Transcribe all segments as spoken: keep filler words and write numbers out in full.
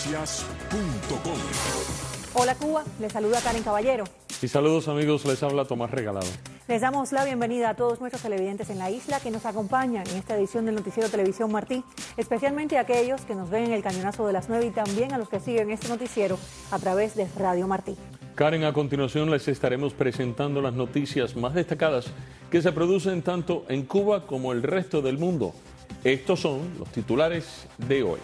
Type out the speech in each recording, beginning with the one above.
noticias punto com. Hola Cuba, les saluda Karen Caballero. Y saludos amigos, les habla Tomás Regalado. Les damos la bienvenida a todos nuestros televidentes en la isla que nos acompañan en esta edición del Noticiero Televisión Martí, especialmente a aquellos que nos ven en el cañonazo de las nueve y también a los que siguen este noticiero a través de Radio Martí. Karen, a continuación les estaremos presentando las noticias más destacadas que se producen tanto en Cuba como el resto del mundo. Estos son los titulares de hoy.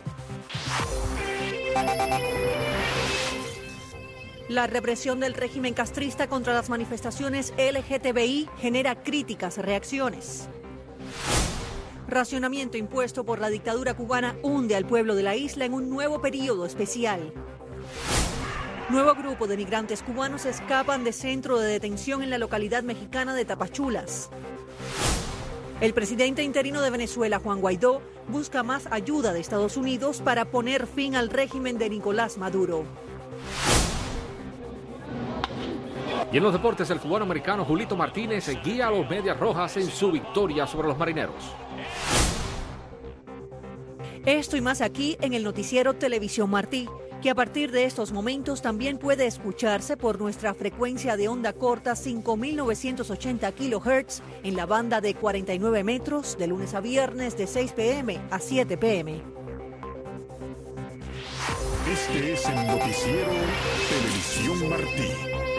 La represión del régimen castrista contra las manifestaciones L G T B I genera críticas reacciones. Racionamiento impuesto por la dictadura cubana hunde al pueblo de la isla en un nuevo periodo especial. Nuevo grupo de migrantes cubanos escapan de centro de detención en la localidad mexicana de Tapachulas. El presidente interino de Venezuela, Juan Guaidó, busca más ayuda de Estados Unidos para poner fin al régimen de Nicolás Maduro. Y en los deportes, el cubano americano Julito Martínez guía a los Medias Rojas en su victoria sobre los Marineros. Esto y más aquí en el Noticiero Televisión Martí, que a partir de estos momentos también puede escucharse por nuestra frecuencia de onda corta cinco mil novecientos ochenta kilohertz en la banda de cuarenta y nueve metros de lunes a viernes de seis p m a siete p m Este es el Noticiero Televisión Martí.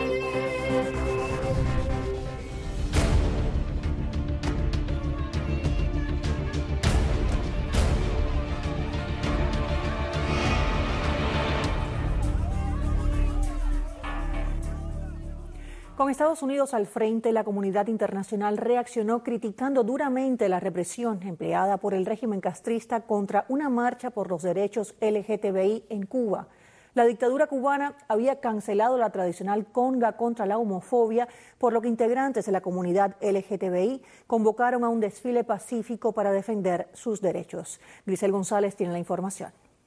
Con Estados Unidos al frente, la comunidad internacional reaccionó criticando duramente la represión empleada por el régimen castrista contra una marcha por los derechos L G T B I en Cuba. La dictadura cubana había cancelado la tradicional conga contra la homofobia, por lo que integrantes de la comunidad L G T B I convocaron a un desfile pacífico para defender sus derechos. Grisel González tiene la información.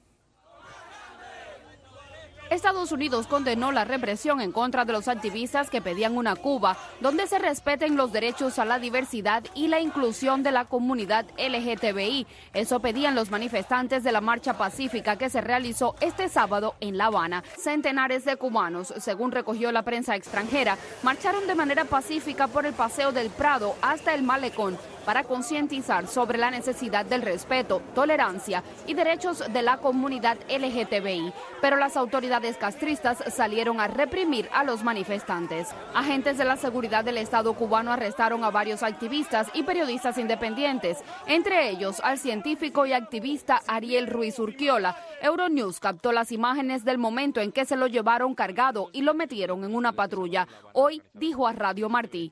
Estados Unidos condenó la represión en contra de los activistas que pedían una Cuba donde se respeten los derechos a la diversidad y la inclusión de la comunidad L G T B I. Eso pedían los manifestantes de la marcha pacífica que se realizó este sábado en La Habana. Centenares de cubanos, según recogió la prensa extranjera, marcharon de manera pacífica por el Paseo del Prado hasta el Malecón para concientizar sobre la necesidad del respeto, tolerancia y derechos de la comunidad L G T B I. Pero las autoridades castristas salieron a reprimir a los manifestantes. Agentes de la seguridad del Estado cubano arrestaron a varios activistas y periodistas independientes, entre ellos al científico y activista Ariel Ruiz Urquiola. Euronews captó las imágenes del momento en que se lo llevaron cargado y lo metieron en una patrulla. Hoy dijo a Radio Martí: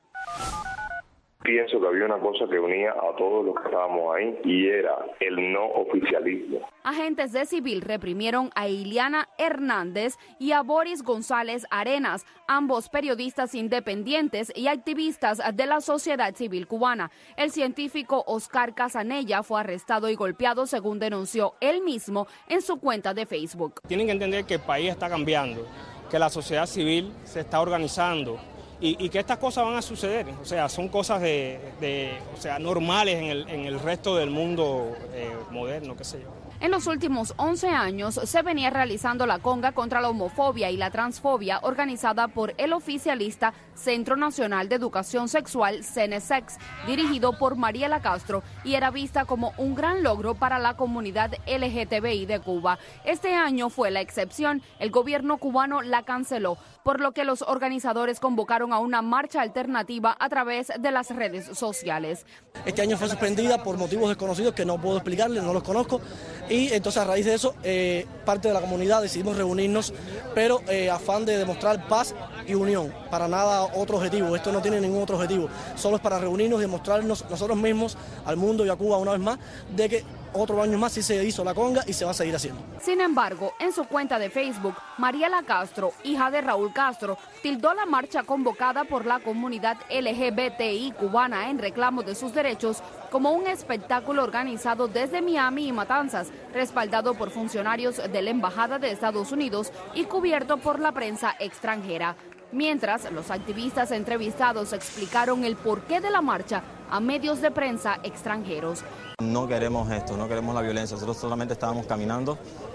pienso que había una cosa que unía a todos los que estábamos ahí y era el no oficialismo. Agentes de civil reprimieron a Iliana Hernández y a Boris González Arenas, ambos periodistas independientes y activistas de la sociedad civil cubana. El científico Oscar Casanella fue arrestado y golpeado, según denunció él mismo en su cuenta de Facebook. Tienen que entender que el país está cambiando, que la sociedad civil se está organizando. Y, y que estas cosas van a suceder, o sea, son cosas de, de o sea, normales en el, en el resto del mundo eh, moderno, qué sé yo. En los últimos once años se venía realizando la conga contra la homofobia y la transfobia organizada por el oficialista Centro Nacional de Educación Sexual, CENESEX, dirigido por Mariela Castro, y era vista como un gran logro para la comunidad L G T B I de Cuba. Este año fue la excepción, el gobierno cubano la canceló, por lo que los organizadores convocaron a una marcha alternativa a través de las redes sociales. Este año fue suspendida por motivos desconocidos que no puedo explicarles, no los conozco, y entonces a raíz de eso eh, parte de la comunidad decidimos reunirnos, pero eh, afán de demostrar paz y unión, para nada otro objetivo. Esto no tiene ningún otro objetivo, solo es para reunirnos y demostrarnos nosotros mismos al mundo y a Cuba una vez más de que otro año más sí se hizo la conga y se va a seguir haciendo. Sin embargo, en su cuenta de Facebook, Mariela Castro, hija de Raúl Castro, tildó la marcha convocada por la comunidad L G B T I cubana en reclamo de sus derechos como un espectáculo organizado desde Miami y Matanzas, respaldado por funcionarios de la Embajada de Estados Unidos y cubierto por la prensa extranjera. Mientras, los activistas entrevistados explicaron el porqué de la marcha a medios de prensa extranjeros. No queremos esto, no queremos la violencia, nosotros solamente estábamos caminando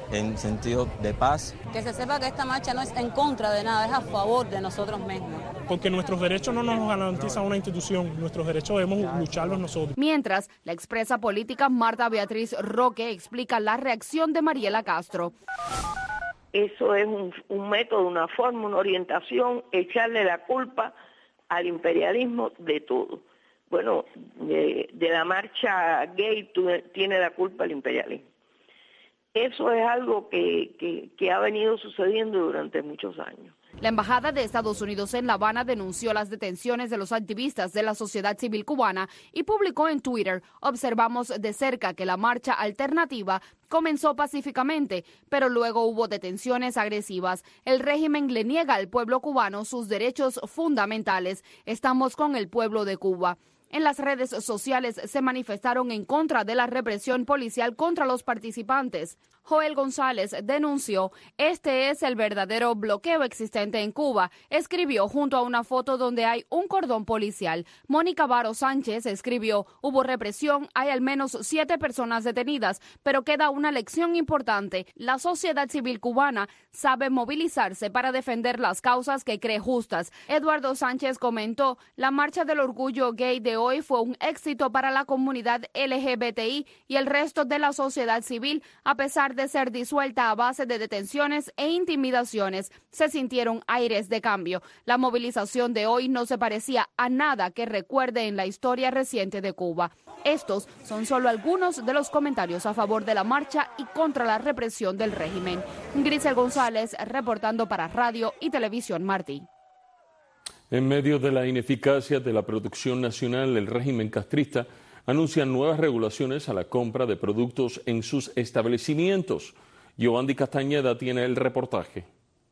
en sentido de paz. Que se sepa que esta marcha no es en contra de nada, es a favor de nosotros mismos. Porque nuestros derechos no nos garantiza una institución, nuestros derechos debemos lucharlos nosotros. Mientras, la expresa política Marta Beatriz Roque explica la reacción de Mariela Castro. Eso es un, un método, una forma, una orientación, echarle la culpa al imperialismo de todo. Bueno, de, de la marcha gay tiene la culpa el imperialismo. Eso es algo que, que, que ha venido sucediendo durante muchos años. La Embajada de Estados Unidos en La Habana denunció las detenciones de los activistas de la sociedad civil cubana y publicó en Twitter: observamos de cerca que la marcha alternativa comenzó pacíficamente, pero luego hubo detenciones agresivas. El régimen le niega al pueblo cubano sus derechos fundamentales. Estamos con el pueblo de Cuba. En las redes sociales se manifestaron en contra de la represión policial contra los participantes. Joel González denunció: este es el verdadero bloqueo existente en Cuba. Escribió junto a una foto donde hay un cordón policial. Mónica Varo Sánchez escribió: hubo represión, hay al menos siete personas detenidas, pero queda una lección importante. La sociedad civil cubana sabe movilizarse para defender las causas que cree justas. Eduardo Sánchez comentó: la marcha del orgullo gay de hoy fue un éxito para la comunidad L G B T I y el resto de la sociedad civil, a pesar de ser disuelta a base de detenciones e intimidaciones. Se sintieron aires de cambio. La movilización de hoy no se parecía a nada que recuerde en la historia reciente de Cuba. Estos son solo algunos de los comentarios a favor de la marcha y contra la represión del régimen. Grisel González, reportando para Radio y Televisión Martí. En medio de la ineficacia de la producción nacional, el régimen castrista anuncia nuevas regulaciones a la compra de productos en sus establecimientos. Giovanni Castañeda tiene el reportaje.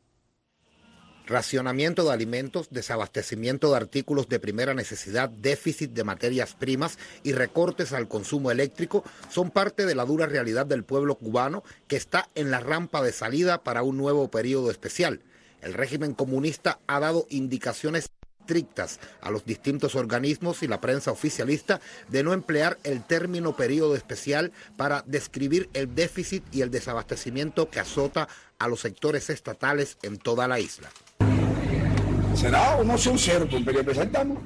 Racionamiento de alimentos, desabastecimiento de artículos de primera necesidad, déficit de materias primas y recortes al consumo eléctrico son parte de la dura realidad del pueblo cubano, que está en la rampa de salida para un nuevo periodo especial. El régimen comunista ha dado indicaciones estrictas a los distintos organismos y la prensa oficialista de no emplear el término periodo especial para describir el déficit y el desabastecimiento que azota a los sectores estatales en toda la isla. Será o no sea un cero, por periodo especial estamos.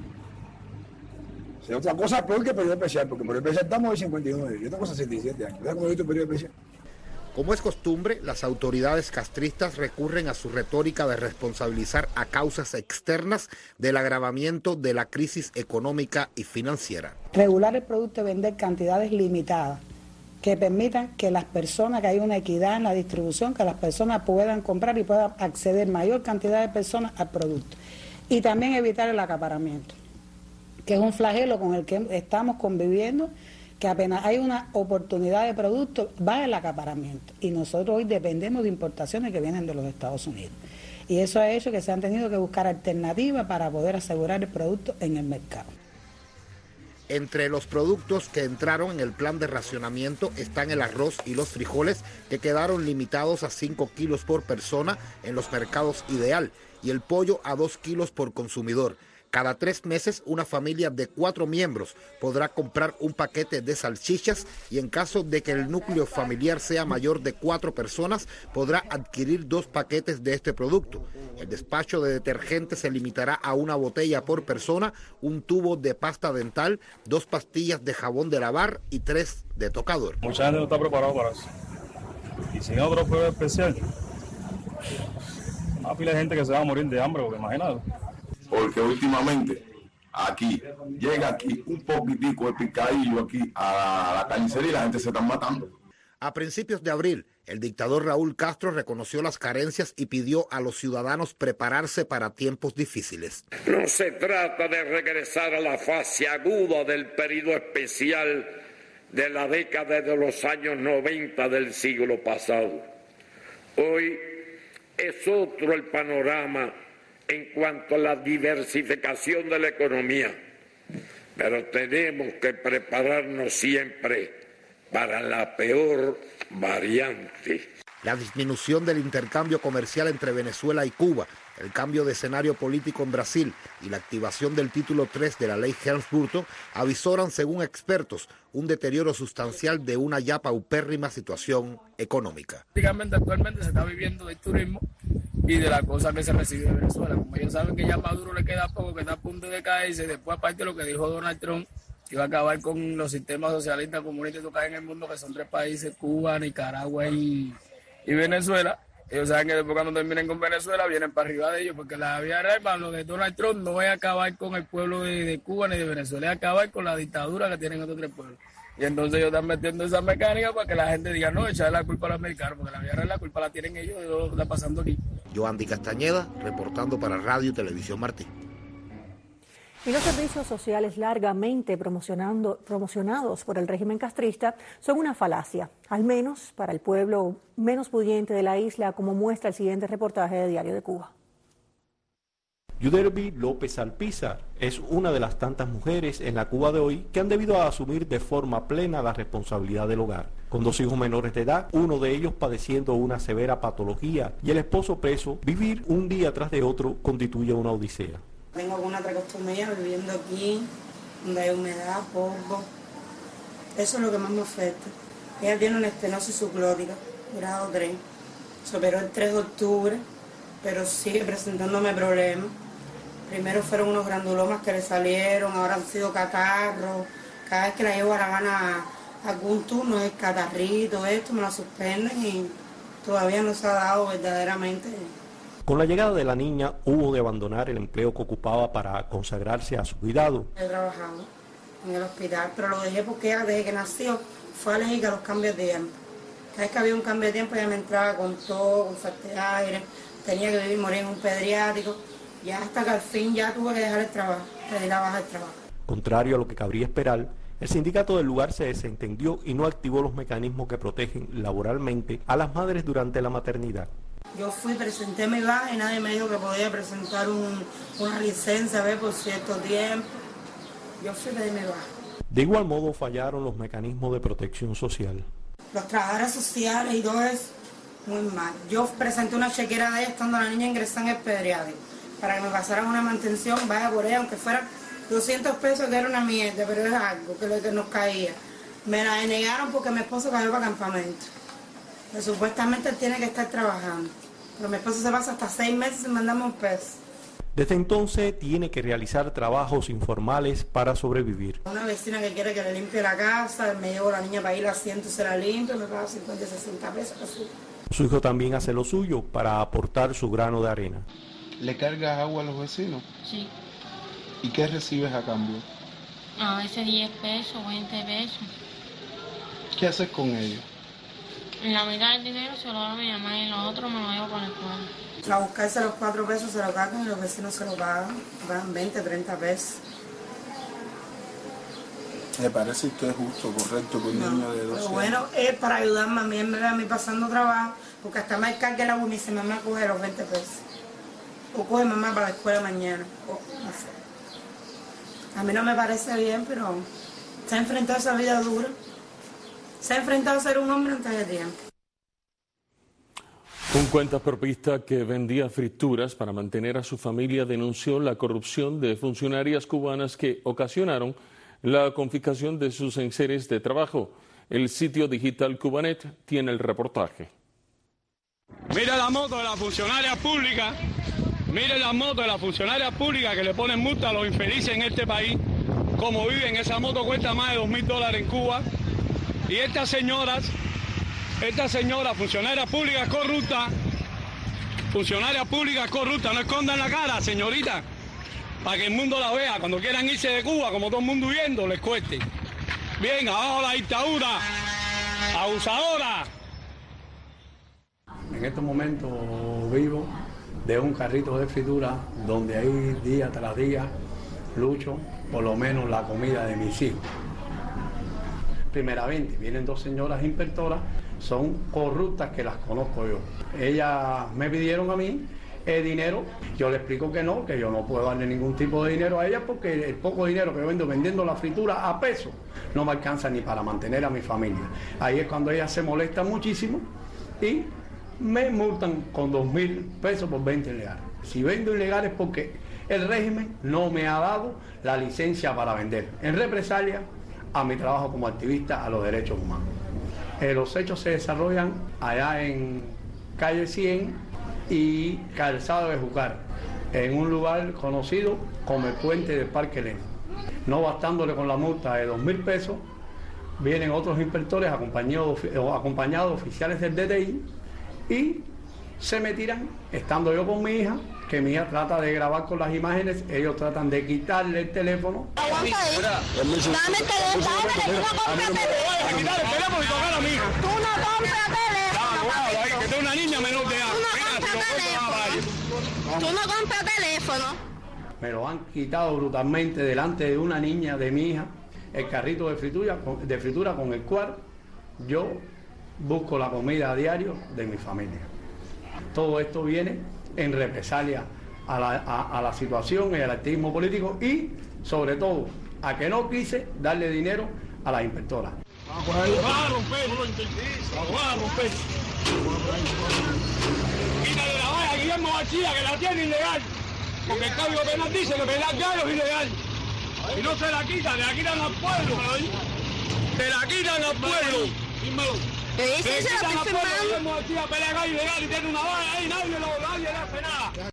Será otra cosa peor que periodo especial, porque periodo especial estamos de cincuenta y nueve, y otra cosa sesenta y siete años. ¿Sabes cómo he visto periodo especial? Como es costumbre, las autoridades castristas recurren a su retórica de responsabilizar a causas externas del agravamiento de la crisis económica y financiera. Regular el producto y vender cantidades limitadas que permitan que las personas, que haya una equidad en la distribución, que las personas puedan comprar y puedan acceder mayor cantidad de personas al producto. Y también evitar el acaparamiento, que es un flagelo con el que estamos conviviendo, que apenas hay una oportunidad de producto, va el acaparamiento. Y nosotros hoy dependemos de importaciones que vienen de los Estados Unidos. Y eso ha hecho que se han tenido que buscar alternativas para poder asegurar el producto en el mercado. Entre los productos que entraron en el plan de racionamiento están el arroz y los frijoles, que quedaron limitados a cinco kilos por persona en los mercados Ideal, y el pollo a dos kilos por consumidor. Cada tres meses una familia de cuatro miembros podrá comprar un paquete de salchichas y en caso de que el núcleo familiar sea mayor de cuatro personas podrá adquirir dos paquetes de este producto. El despacho de detergente se limitará a una botella por persona, un tubo de pasta dental, dos pastillas de jabón de lavar y tres de tocador. Mucha gente no está preparada para eso. Y sin otro juego especial, una pila de gente que se va a morir de hambre, porque imagínate. Porque últimamente aquí, llega aquí un poquitico de picadillo aquí a la carnicería y la gente se está matando. A principios de abril, el dictador Raúl Castro reconoció las carencias y pidió a los ciudadanos prepararse para tiempos difíciles. No se trata de regresar a la fase aguda del periodo especial de la década de los años noventa del siglo pasado. Hoy es otro el panorama en cuanto a la diversificación de la economía, pero tenemos que prepararnos siempre para la peor variante. La disminución del intercambio comercial entre Venezuela y Cuba, el cambio de escenario político en Brasil y la activación del título tres de la ley Helms-Burton avisoran, según expertos, un deterioro sustancial de una ya paupérrima situación económica. Prácticamente actualmente se está viviendo del turismo y de la cosa que se recibe de Venezuela. Como ellos saben que ya a Maduro le queda poco, que está a punto de caerse, después aparte de lo que dijo Donald Trump, que iba a acabar con los sistemas socialistas comunistas que hay en el mundo, que son tres países, Cuba, Nicaragua y, y Venezuela. Ellos saben que después cuando terminen con Venezuela vienen para arriba de ellos, porque la vía real para lo de Donald Trump no es acabar con el pueblo de, de Cuba ni de Venezuela, es acabar con la dictadura que tienen estos tres pueblos. Y entonces ellos están metiendo esa mecánica para que la gente diga, no, echarle la culpa a los americanos, porque la vía real la culpa la tienen ellos de lo que está pasando aquí. Yoandi Castañeda, reportando para Radio y Televisión Martí. Y los servicios sociales largamente promocionando, promocionados por el régimen castrista son una falacia, al menos para el pueblo menos pudiente de la isla, como muestra el siguiente reportaje de Diario de Cuba. Yudelvi López Alpizar es una de las tantas mujeres en la Cuba de hoy que han debido a asumir de forma plena la responsabilidad del hogar. Con dos hijos menores de edad, uno de ellos padeciendo una severa patología y el esposo preso, vivir un día tras de otro constituye una odisea. Tengo alguna otra costumbre viviendo aquí, donde hay humedad, polvo. Eso es lo que más me afecta. Ella tiene una estenosis subglótica, grado tres. Se operó el tres de octubre, pero sigue presentándome problemas. Primero fueron unos granulomas que le salieron, ahora han sido catarros. Cada vez que la llevo a La Habana a algún turno es catarrito, esto, me la suspenden y todavía no se ha dado verdaderamente. Con la llegada de la niña hubo de abandonar el empleo que ocupaba para consagrarse a su cuidado. He trabajado en el hospital, pero lo dejé porque ella desde que nació fue alérgica a los cambios de tiempo. Cada vez que había un cambio de tiempo ella me entraba con todo, con falta de aire, tenía que vivir, morir en un pediátrico, ya hasta que al fin ya tuve que dejar el trabajo, pedir la baja del trabajo. Contrario a lo que cabría esperar, el sindicato del lugar se desentendió y no activó los mecanismos que protegen laboralmente a las madres durante la maternidad. Yo fui, presenté mi baja y nadie me dijo que podía presentar un, una licencia a ver por cierto tiempo. Yo fui a pedir mi baja. De igual modo fallaron los mecanismos de protección social. Los trabajadores sociales y todo eso, muy mal. Yo presenté una chequera de ella estando la niña ingresada en el pediátrico para que me pasaran una mantención, vaya por ella, aunque fuera doscientos pesos, que era una mierda, pero es algo que, lo que nos caía. Me la denegaron porque mi esposo cayó para campamento. Que supuestamente él tiene que estar trabajando, pero mi esposo se pasa hasta seis meses sin mandarme un peso. Desde entonces tiene que realizar trabajos informales para sobrevivir. Una vecina que quiere que le limpie la casa, me llevo a la niña para ir al asiento y se la limpio, me paga cincuenta y sesenta pesos. Así. Su hijo también hace lo suyo para aportar su grano de arena. ¿Le cargas agua a los vecinos? Sí. ¿Y qué recibes a cambio? A veces diez pesos, veinte pesos. ¿Qué haces con ellos? La mitad del dinero se lo da a mi mamá y los otros me lo llevo para la escuela. A buscarse los cuatro pesos se lo cargan y los vecinos se lo pagan. Pagan veinte, treinta pesos. ¿Le parece que es justo, correcto, que un no, niño de doce años? Bueno, es para ayudarme a mí, en vez de a mí pasando trabajo, porque hasta me carga la agua y me dice, mamá, coge los veinte pesos. O coge mamá para la escuela mañana. O, no sé. A mí no me parece bien, pero se ha enfrentado a esa vida dura. Se ha enfrentado a ser un hombre antes de tiempo. Un cuentapropistas que vendía frituras para mantener a su familia denunció la corrupción de funcionarias cubanas que ocasionaron la confiscación de sus enseres de trabajo. El sitio digital Cubanet tiene el reportaje. Mira la moto de la funcionaria pública, mire la moto de la funcionaria pública que le ponen multa a los infelices en este país. Como viven, esa moto cuesta más de dos mil dólares en Cuba. Y estas señoras, esta señora funcionaria pública corrupta, funcionaria pública corrupta, no escondan la cara, señorita, para que el mundo la vea. Cuando quieran irse de Cuba, como todo el mundo huyendo, les cueste. Bien, abajo la dictadura, abusadora. En estos momentos vivo de un carrito de fritura donde ahí día tras día lucho por lo menos la comida de mis hijos. Primeramente, vienen dos señoras inspectoras, son corruptas que las conozco yo. Ellas me pidieron a mí el dinero, yo le explico que no, que yo no puedo darle ningún tipo de dinero a ellas porque el poco dinero que vendo vendiendo la fritura a peso no me alcanza ni para mantener a mi familia. Ahí es cuando ellas se molestan muchísimo y me multan con dos mil pesos por venta ilegal. Si vendo ilegal es porque el régimen no me ha dado la licencia para vender, en represalia a mi trabajo como activista a los derechos humanos. Eh, los hechos se desarrollan allá en calle cien y Calzado de Júcar, en un lugar conocido como el puente del Parque Lenin. No bastándole con la multa de dos mil pesos, vienen otros inspectores acompañados, acompañados de oficiales del D T I y se me tiran, estando yo con mi hija, que mi hija trata de grabar con las imágenes, ellos tratan de quitarle el teléfono. Aguanta ahí. Dame el teléfono, dame, tú no compras teléfono. A quitar el teléfono y tocar a mi hija. Tú no compras teléfono. Ahí, que tengo una niña menor de edad. Tú no compras teléfono. Me lo han quitado brutalmente delante de una niña de mi hija, el carrito de fritura, de fritura con el cual yo busco la comida a diario de mi familia. Todo esto viene en represalia a la, a, a la situación y al activismo político y, sobre todo, a que no quise darle dinero a las inspectoras. Vamos a romper, vamos a romper. Quítale la valla a Guillermo García, que la tiene ilegal, porque el Código Penal dice que pelar gallo es ilegal. Y no se la quitan, le la quitan al pueblo. Se la quitan al pueblo. ¿Qué dice? Se la estoy firmando. Guillermo García pelea gallo ilegal y tiene una valla ahí, nadie, lo, nadie le hace nada.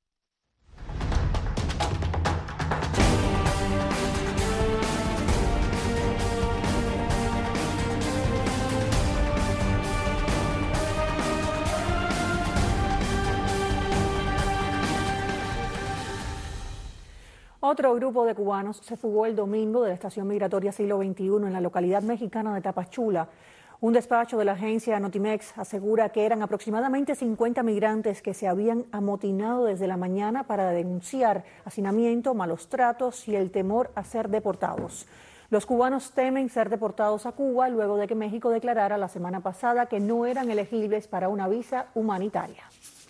Otro grupo de cubanos se fugó el domingo de la estación migratoria Siglo veintiuno en la localidad mexicana de Tapachula. Un despacho de la agencia Notimex asegura que eran aproximadamente cincuenta migrantes que se habían amotinado desde la mañana para denunciar hacinamiento, malos tratos y el temor a ser deportados. Los cubanos temen ser deportados a Cuba luego de que México declarara la semana pasada que no eran elegibles para una visa humanitaria.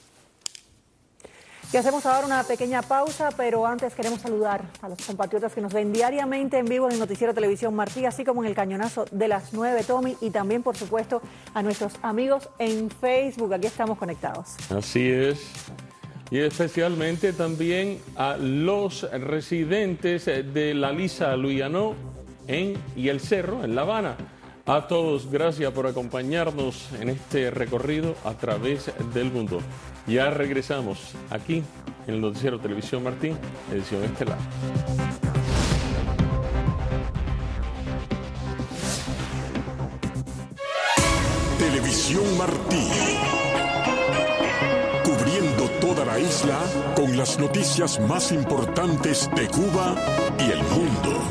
Y hacemos ahora una pequeña pausa, pero antes queremos saludar a los compatriotas que nos ven diariamente en vivo en el Noticiero Televisión Martí, así como en el Cañonazo de las nueve, Tommy, y también, por supuesto, a nuestros amigos en Facebook. Aquí estamos conectados. Así es. Y especialmente también a los residentes de La Lisa, Luyanó en, y El Cerro, en La Habana. A todos, gracias por acompañarnos en este recorrido a través del mundo. Ya regresamos aquí en el Noticiero Televisión Martí, edición estelar. Televisión Martí. Cubriendo toda la isla con las noticias más importantes de Cuba y el mundo.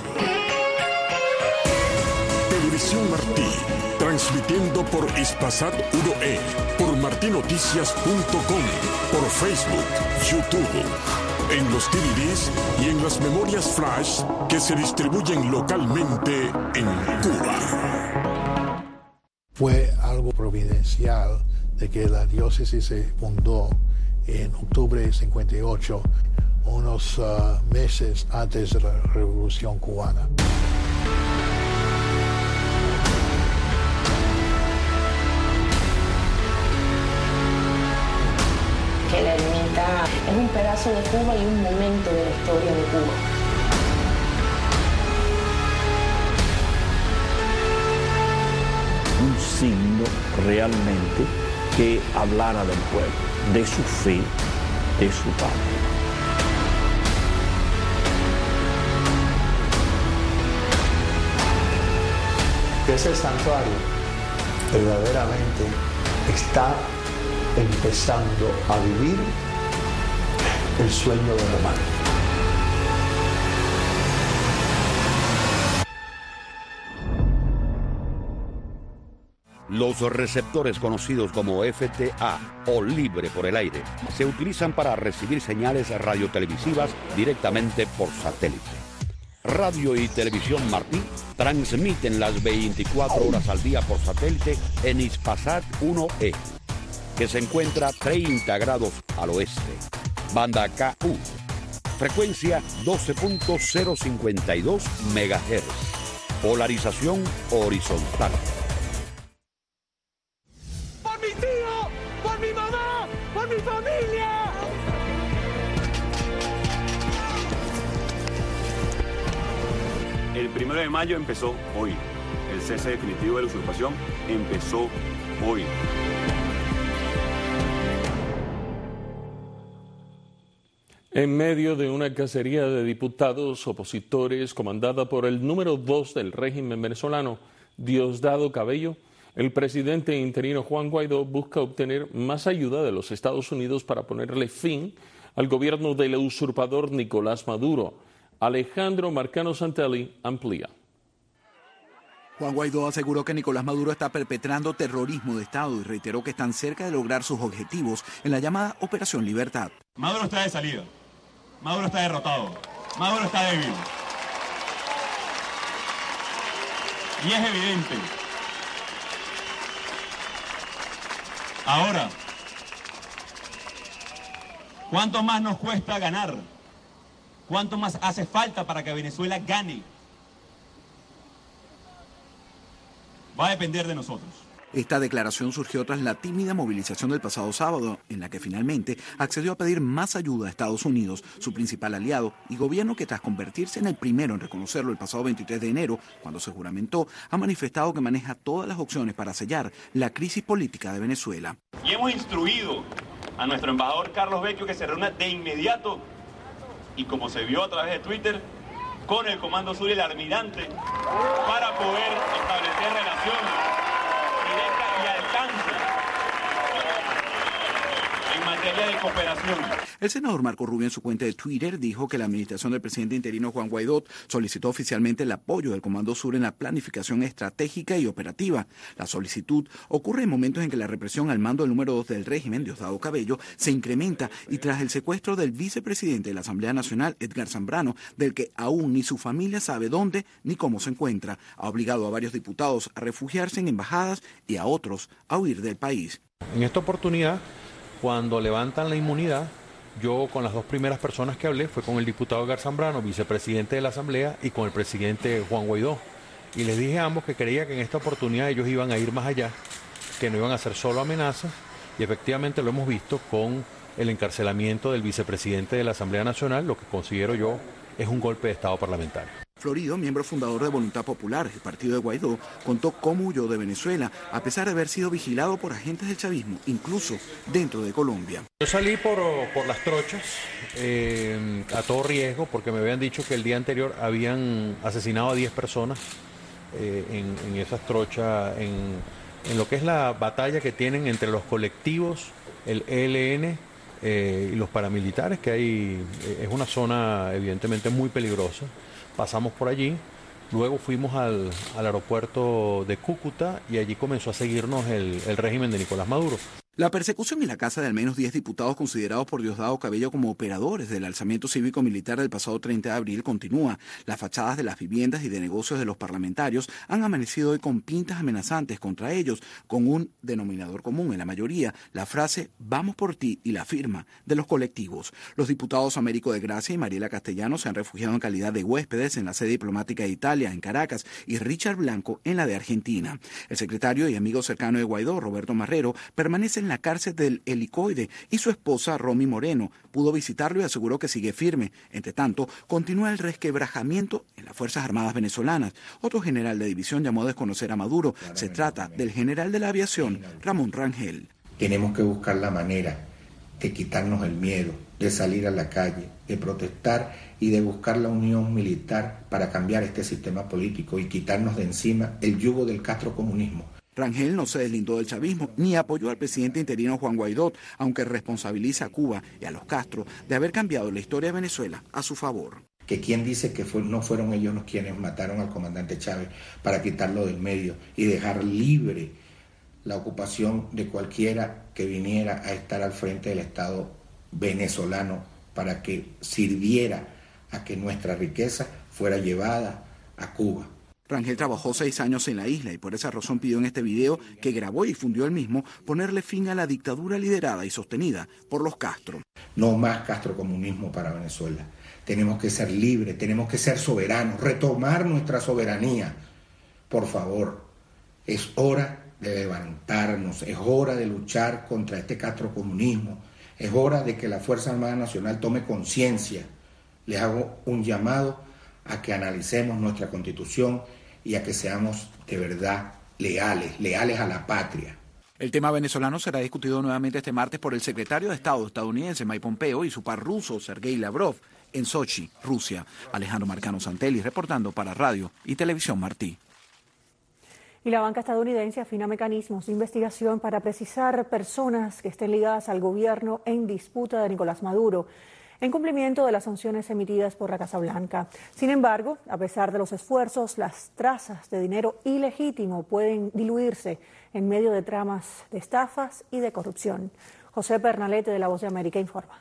Televisión Martí, transmitiendo por Hispasat uno E, por martinoticias punto com, por Facebook, YouTube, en los D V Ds y en las memorias flash que se distribuyen localmente en Cuba. Fue algo providencial de que la diócesis se fundó en octubre de cincuenta y ocho, unos uh, meses antes de la Revolución Cubana. Que la ermita es un pedazo de Cuba y un momento de la historia de Cuba. Un signo realmente que hablara del pueblo, de su fe, de su patria. Ese santuario verdaderamente está empezando a vivir el sueño de Román. Los receptores conocidos como F T A o libre por el aire se utilizan para recibir señales radiotelevisivas directamente por satélite. Radio y Televisión Martí transmiten las veinticuatro horas al día por satélite en Hispasat uno E, que se encuentra treinta grados al oeste. Banda K U. Frecuencia doce punto cero cincuenta y dos megahertz. Polarización horizontal. ¡Por mi tío! ¡Por mi mi familia! El primero de mayo empezó hoy. El cese definitivo de la usurpación empezó hoy. En medio de una cacería de diputados opositores comandada por el número dos del régimen venezolano, Diosdado Cabello, el presidente interino Juan Guaidó busca obtener más ayuda de los Estados Unidos para ponerle fin al gobierno del usurpador Nicolás Maduro. Alejandro Marcano Santelli amplía. Juan Guaidó aseguró que Nicolás Maduro está perpetrando terrorismo de Estado y reiteró que están cerca de lograr sus objetivos en la llamada Operación Libertad. Maduro está de salida. Maduro está derrotado. Maduro está débil. Y es evidente. Ahora, ¿cuánto más nos cuesta ganar? ¿Cuánto más hace falta para que Venezuela gane? Va a depender de nosotros. Esta declaración surgió tras la tímida movilización del pasado sábado, en la que finalmente accedió a pedir más ayuda a Estados Unidos, su principal aliado, y gobierno que tras convertirse en el primero en reconocerlo el pasado veintitrés de enero, cuando se juramentó, ha manifestado que maneja todas las opciones para sellar la crisis política de Venezuela. Y hemos instruido a nuestro embajador Carlos Vecchio que se reúna de inmediato, y como se vio a través de Twitter, con el Comando Sur y el almirante, para poder establecer relaciones directa y alcance en materia de cooperación. El senador Marco Rubio en su cuenta de Twitter dijo que la administración del presidente interino Juan Guaidó solicitó oficialmente el apoyo del Comando Sur en la planificación estratégica y operativa. La solicitud ocurre en momentos en que la represión al mando del número dos del régimen, Diosdado Cabello, se incrementa y tras el secuestro del vicepresidente de la Asamblea Nacional, Edgar Zambrano, del que aún ni su familia sabe dónde ni cómo se encuentra, ha obligado a varios diputados a refugiarse en embajadas y a otros a huir del país. En esta oportunidad, cuando levantan la inmunidad, yo con las dos primeras personas que hablé fue con el diputado Edgar Zambrano, vicepresidente de la Asamblea, y con el presidente Juan Guaidó. Y les dije a ambos que creía que en esta oportunidad ellos iban a ir más allá, que no iban a hacer solo amenazas, y efectivamente lo hemos visto con el encarcelamiento del vicepresidente de la Asamblea Nacional, lo que considero yo es un golpe de Estado parlamentario. Florido, miembro fundador de Voluntad Popular, el partido de Guaidó, contó cómo huyó de Venezuela a pesar de haber sido vigilado por agentes del chavismo, incluso dentro de Colombia. Yo salí por, por las trochas eh, a todo riesgo porque me habían dicho que el día anterior habían asesinado a diez personas eh, en, en esas trochas, en, en lo que es la batalla que tienen entre los colectivos, el E L N eh, y los paramilitares, que hay, eh, es una zona evidentemente muy peligrosa. Pasamos por allí, luego fuimos al, al aeropuerto de Cúcuta y allí comenzó a seguirnos el, el régimen de Nicolás Maduro. La persecución en la casa de al menos diez diputados considerados por Diosdado Cabello como operadores del alzamiento cívico-militar del pasado treinta de abril continúa. Las fachadas de las viviendas y de negocios de los parlamentarios han amanecido hoy con pintas amenazantes contra ellos, con un denominador común en la mayoría, la frase "vamos por ti" y la firma de los colectivos. Los diputados Américo de Gracia y Mariela Castellano se han refugiado en calidad de huéspedes en la sede diplomática de Italia, en Caracas, y Richard Blanco en la de Argentina. El secretario y amigo cercano de Guaidó, Roberto Marrero, permanece en la cárcel del Helicoide y su esposa, Romy Moreno, pudo visitarlo y aseguró que sigue firme. Entre tanto, continúa el resquebrajamiento en las Fuerzas Armadas venezolanas. Otro general de división llamó a desconocer a Maduro. Se trata del general de la aviación, Ramón Rangel. Tenemos que buscar la manera de quitarnos el miedo, de salir a la calle, de protestar y de buscar la unión militar para cambiar este sistema político y quitarnos de encima el yugo del castrocomunismo. Rangel no se deslindó del chavismo ni apoyó al presidente interino Juan Guaidó, aunque responsabiliza a Cuba y a los Castro de haber cambiado la historia de Venezuela a su favor. Que quien dice que fue, no fueron ellos los quienes mataron al comandante Chávez para quitarlo del medio y dejar libre la ocupación de cualquiera que viniera a estar al frente del Estado venezolano para que sirviera a que nuestra riqueza fuera llevada a Cuba. Rangel trabajó seis años en la isla y por esa razón pidió en este video, que grabó y difundió él mismo, ponerle fin a la dictadura liderada y sostenida por los Castro. No más castrocomunismo para Venezuela. Tenemos que ser libres, tenemos que ser soberanos, retomar nuestra soberanía. Por favor, es hora de levantarnos, es hora de luchar contra este castrocomunismo, Es hora de que la Fuerza Armada Nacional tome conciencia. Les hago un llamado a que analicemos nuestra Constitución y a que seamos de verdad leales, leales a la patria. El tema venezolano será discutido nuevamente este martes por el secretario de Estado estadounidense Mike Pompeo y su par ruso Sergei Lavrov en Sochi, Rusia. Alejandro Marcano Santelli reportando para Radio y Televisión Martí. Y la banca estadounidense afina mecanismos de investigación para precisar personas que estén ligadas al gobierno en disputa de Nicolás Maduro, en cumplimiento de las sanciones emitidas por la Casa Blanca. Sin embargo, a pesar de los esfuerzos, las trazas de dinero ilegítimo pueden diluirse en medio de tramas de estafas y de corrupción. José Pernalete de La Voz de América informa.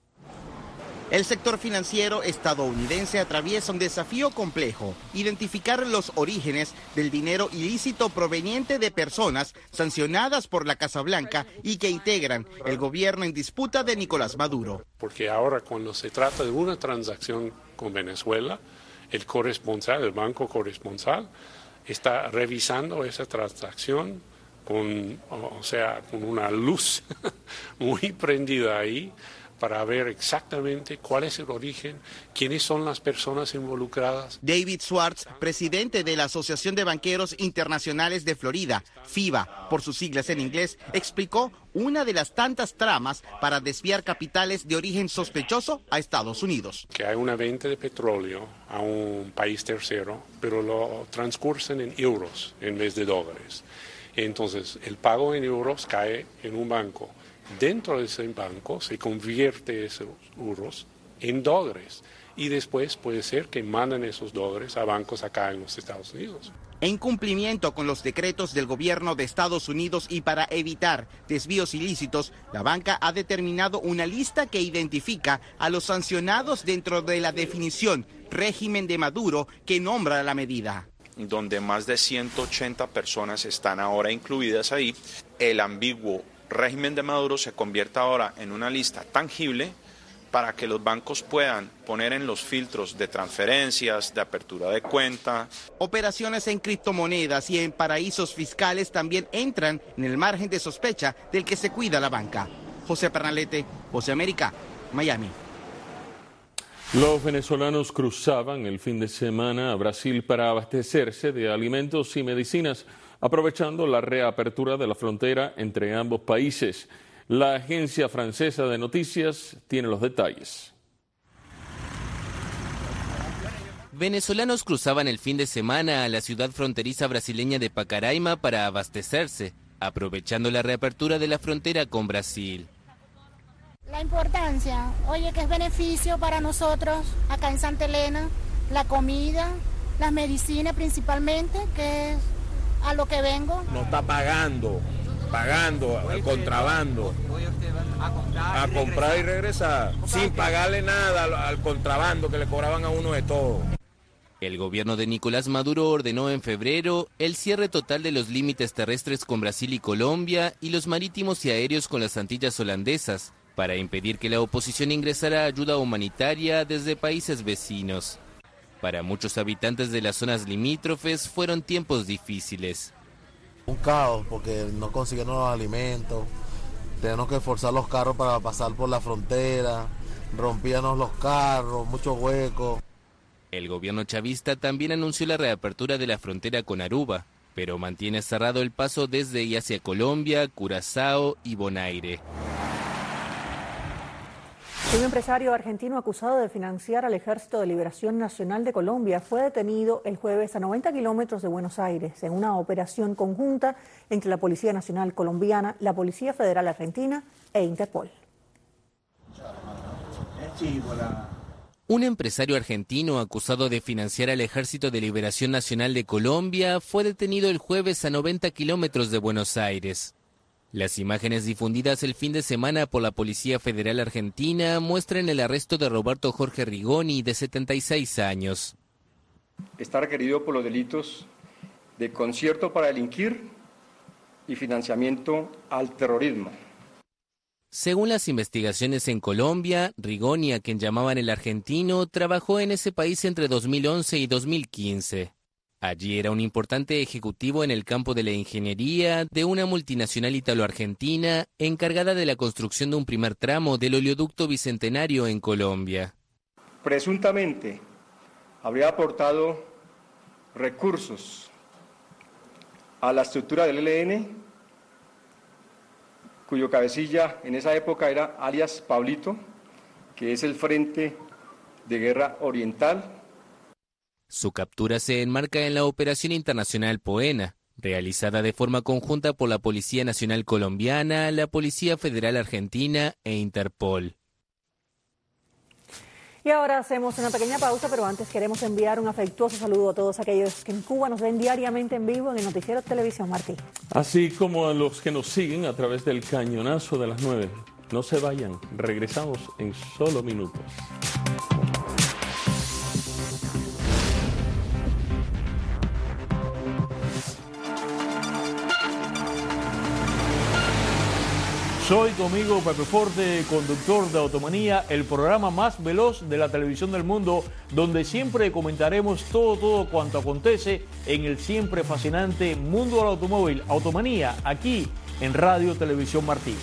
El sector financiero estadounidense atraviesa un desafío complejo: identificar los orígenes del dinero ilícito proveniente de personas sancionadas por la Casa Blanca y que integran el gobierno en disputa de Nicolás Maduro. Porque ahora, cuando se trata de una transacción con Venezuela, el corresponsal, el banco corresponsal, está revisando esa transacción con, o sea, con una luz muy prendida ahí, para ver exactamente cuál es el origen, quiénes son las personas involucradas. David Schwartz, presidente de la Asociación de Banqueros Internacionales de Florida, FIBA, por sus siglas en inglés, explicó una de las tantas tramas para desviar capitales de origen sospechoso a Estados Unidos. Que hay una venta de petróleo a un país tercero, pero lo transcursen en euros en vez de dólares. Entonces, el pago en euros cae en un banco. Dentro de ese banco se convierte esos euros en dólares y después puede ser que manden esos dólares a bancos acá en los Estados Unidos. En cumplimiento con los decretos del gobierno de Estados Unidos y para evitar desvíos ilícitos, la banca ha determinado una lista que identifica a los sancionados dentro de la definición régimen de Maduro que nombra la medida. Donde más de ciento ochenta personas están ahora incluidas ahí, el ambiguo régimen de Maduro se convierte ahora en una lista tangible para que los bancos puedan poner en los filtros de transferencias, de apertura de cuenta. Operaciones en criptomonedas y en paraísos fiscales también entran en el margen de sospecha del que se cuida la banca. José Pernalete, Voz de América, Miami. Los venezolanos cruzaban el fin de semana a Brasil para abastecerse de alimentos y medicinas, aprovechando la reapertura de la frontera entre ambos países. La agencia francesa de noticias tiene los detalles. Venezolanos cruzaban el fin de semana a la ciudad fronteriza brasileña de Pacaraima para abastecerse, aprovechando la reapertura de la frontera con Brasil. La importancia, oye, que es beneficio para nosotros acá en Santa Elena, la comida, las medicinas principalmente, que es a lo que vengo. No está pagando, pagando al contrabando, a comprar y regresar, sin pagarle nada al, al contrabando que le cobraban a uno de todo. El gobierno de Nicolás Maduro ordenó en febrero el cierre total de los límites terrestres con Brasil y Colombia y los marítimos y aéreos con las Antillas holandesas, para impedir que la oposición ingresara ayuda humanitaria desde países vecinos. Para muchos habitantes de las zonas limítrofes fueron tiempos difíciles. Un caos porque no consiguieron los alimentos, tenemos que forzar los carros para pasar por la frontera, rompíanos los carros, muchos huecos. El gobierno chavista también anunció la reapertura de la frontera con Aruba, pero mantiene cerrado el paso desde y hacia Colombia, Curazao y Bonaire. Un empresario argentino acusado de financiar al Ejército de Liberación Nacional de Colombia fue detenido el jueves a noventa kilómetros de Buenos Aires en una operación conjunta entre la Policía Nacional Colombiana, la Policía Federal Argentina e Interpol. Un empresario argentino acusado de financiar al Ejército de Liberación Nacional de Colombia fue detenido el jueves a noventa kilómetros de Buenos Aires. Las imágenes difundidas el fin de semana por la Policía Federal Argentina muestran el arresto de Roberto Jorge Rigoni, de setenta y seis años. Está requerido por los delitos de concierto para delinquir y financiamiento al terrorismo. Según las investigaciones en Colombia, Rigoni, a quien llamaban el argentino, trabajó en ese país entre dos mil once y dos mil quince. Allí era un importante ejecutivo en el campo de la ingeniería de una multinacional italo-argentina encargada de la construcción de un primer tramo del oleoducto bicentenario en Colombia. Presuntamente habría aportado recursos a la estructura del E L N, cuyo cabecilla en esa época era alias Pablito, que es el Frente de Guerra Oriental. Su captura se enmarca en la Operación Internacional Poena, realizada de forma conjunta por la Policía Nacional Colombiana, la Policía Federal Argentina e Interpol. Y ahora hacemos una pequeña pausa, pero antes queremos enviar un afectuoso saludo a todos aquellos que en Cuba nos ven diariamente en vivo en el Noticiero Televisión Martí. Así como a los que nos siguen a través del cañonazo de las nueve. No se vayan, regresamos en solo minutos. Soy tu amigo Pepe Forte, conductor de Automanía, el programa más veloz de la televisión del mundo, donde siempre comentaremos todo, todo cuanto acontece en el siempre fascinante mundo del automóvil. Automanía, aquí en Radio Televisión Martí.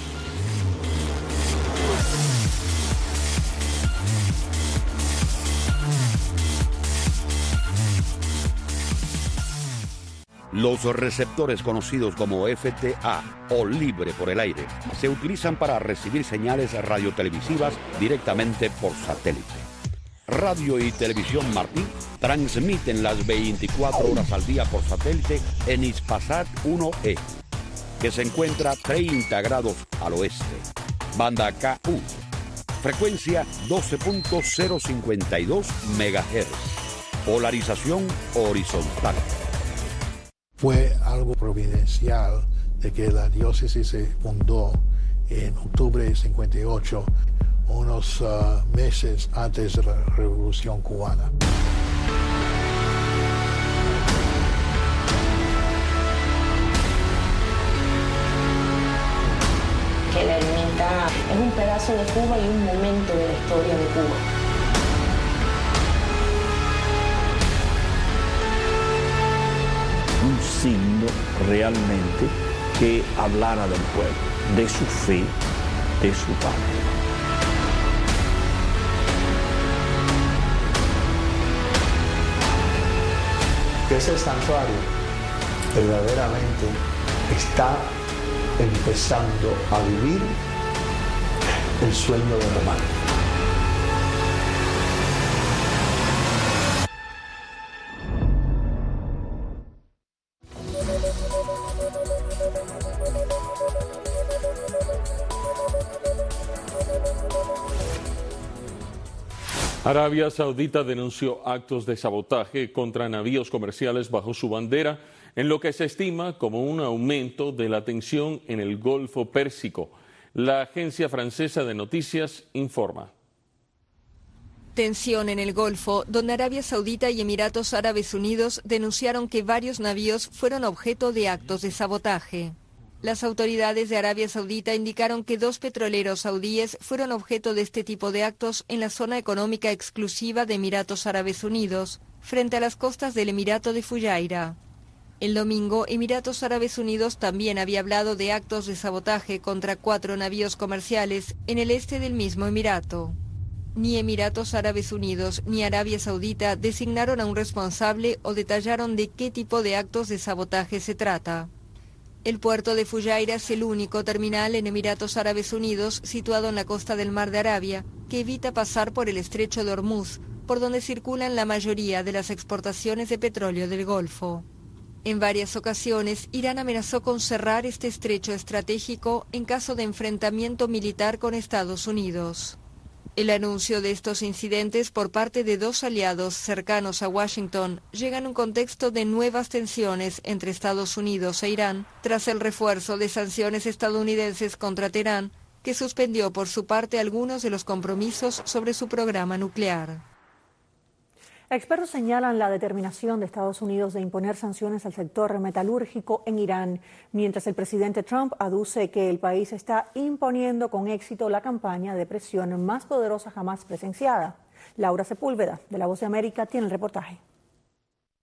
Los receptores conocidos como F T A o libre por el aire se utilizan para recibir señales radiotelevisivas directamente por satélite. Radio y Televisión Martí transmiten las veinticuatro horas al día por satélite en Hispasat uno E, que se encuentra treinta grados al oeste. Banda K U, frecuencia doce punto cero cincuenta y dos megahertz, polarización horizontal. Fue algo providencial de que la diócesis se fundó en octubre de cincuenta y ocho, unos uh, meses antes de la Revolución Cubana. Que la ermita es un pedazo de Cuba y un momento de la historia de Cuba. Un signo realmente que hablara del pueblo, de su fe, de su patria. Que ese santuario verdaderamente está empezando a vivir el sueño de Román. Arabia Saudita denunció actos de sabotaje contra navíos comerciales bajo su bandera, en lo que se estima como un aumento de la tensión en el Golfo Pérsico. La agencia francesa de noticias informa. Tensión en el Golfo, donde Arabia Saudita y Emiratos Árabes Unidos denunciaron que varios navíos fueron objeto de actos de sabotaje. Las autoridades de Arabia Saudita indicaron que dos petroleros saudíes fueron objeto de este tipo de actos en la zona económica exclusiva de Emiratos Árabes Unidos, frente a las costas del Emirato de Fujairah. El domingo, Emiratos Árabes Unidos también había hablado de actos de sabotaje contra cuatro navíos comerciales en el este del mismo Emirato. Ni Emiratos Árabes Unidos ni Arabia Saudita designaron a un responsable o detallaron de qué tipo de actos de sabotaje se trata. El puerto de Fujairah es el único terminal en Emiratos Árabes Unidos situado en la costa del Mar de Arabia que evita pasar por el estrecho de Hormuz, por donde circulan la mayoría de las exportaciones de petróleo del Golfo. En varias ocasiones, Irán amenazó con cerrar este estrecho estratégico en caso de enfrentamiento militar con Estados Unidos. El anuncio de estos incidentes por parte de dos aliados cercanos a Washington llega en un contexto de nuevas tensiones entre Estados Unidos e Irán tras el refuerzo de sanciones estadounidenses contra Teherán, que suspendió por su parte algunos de los compromisos sobre su programa nuclear. Expertos señalan la determinación de Estados Unidos de imponer sanciones al sector metalúrgico en Irán, mientras el presidente Trump aduce que el país está imponiendo con éxito la campaña de presión más poderosa jamás presenciada. Laura Sepúlveda, de La Voz de América, tiene el reportaje.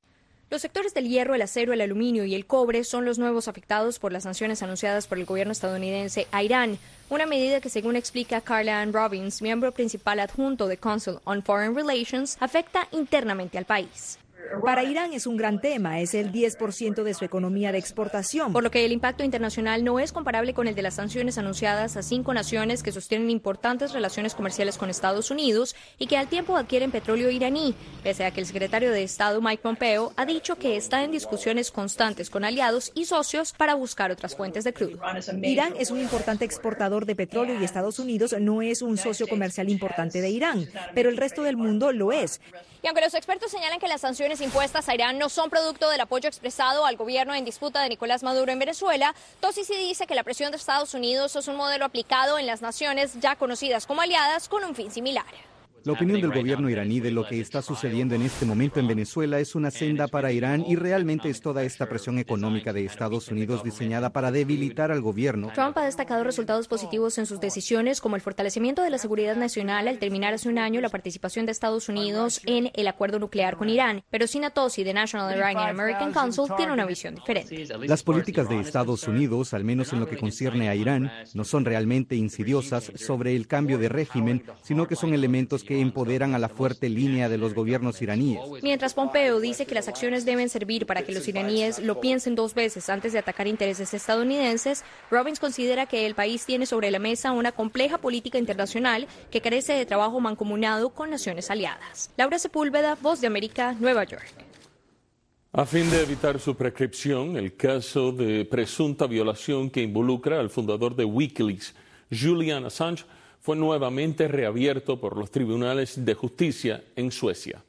Los sectores del hierro, el acero, el aluminio y el cobre son los nuevos afectados por las sanciones anunciadas por el gobierno estadounidense a Irán, una medida que, según explica Carla Ann Robbins, miembro principal adjunto de Council on Foreign Relations, afecta internamente al país. Para Irán es un gran tema, es el diez por ciento de su economía de exportación. Por lo que el impacto internacional no es comparable con el de las sanciones anunciadas a cinco naciones que sostienen importantes relaciones comerciales con Estados Unidos y que al tiempo adquieren petróleo iraní, pese a que el secretario de Estado Mike Pompeo ha dicho que está en discusiones constantes con aliados y socios para buscar otras fuentes de crudo. Irán es un importante exportador de petróleo y Estados Unidos no es un socio comercial importante de Irán, pero el resto del mundo lo es. Y aunque los expertos señalan que las sanciones impuestas a Irán no son producto del apoyo expresado al gobierno en disputa de Nicolás Maduro en Venezuela, Tosi sí dice que la presión de Estados Unidos es un modelo aplicado en las naciones ya conocidas como aliadas con un fin similar. La opinión del gobierno iraní de lo que está sucediendo en este momento en Venezuela es una senda para Irán y realmente es toda esta presión económica de Estados Unidos diseñada para debilitar al gobierno. Trump ha destacado resultados positivos en sus decisiones, como el fortalecimiento de la seguridad nacional al terminar hace un año la participación de Estados Unidos en el acuerdo nuclear con Irán. Pero Sina Tosi, de National Iranian American Council, tiene una visión diferente. Las políticas de Estados Unidos, al menos en lo que concierne a Irán, no son realmente insidiosas sobre el cambio de régimen, sino que son elementos que que empoderan a la fuerte línea de los gobiernos iraníes. Mientras Pompeo dice que las acciones deben servir para que los iraníes lo piensen dos veces antes de atacar intereses estadounidenses, Robbins considera que el país tiene sobre la mesa una compleja política internacional que carece de trabajo mancomunado con naciones aliadas. Laura Sepúlveda, Voz de América, Nueva York. A fin de evitar su prescripción, el caso de presunta violación que involucra al fundador de Wikileaks, Julian Assange, fue nuevamente reabierto por los tribunales de justicia en Suecia.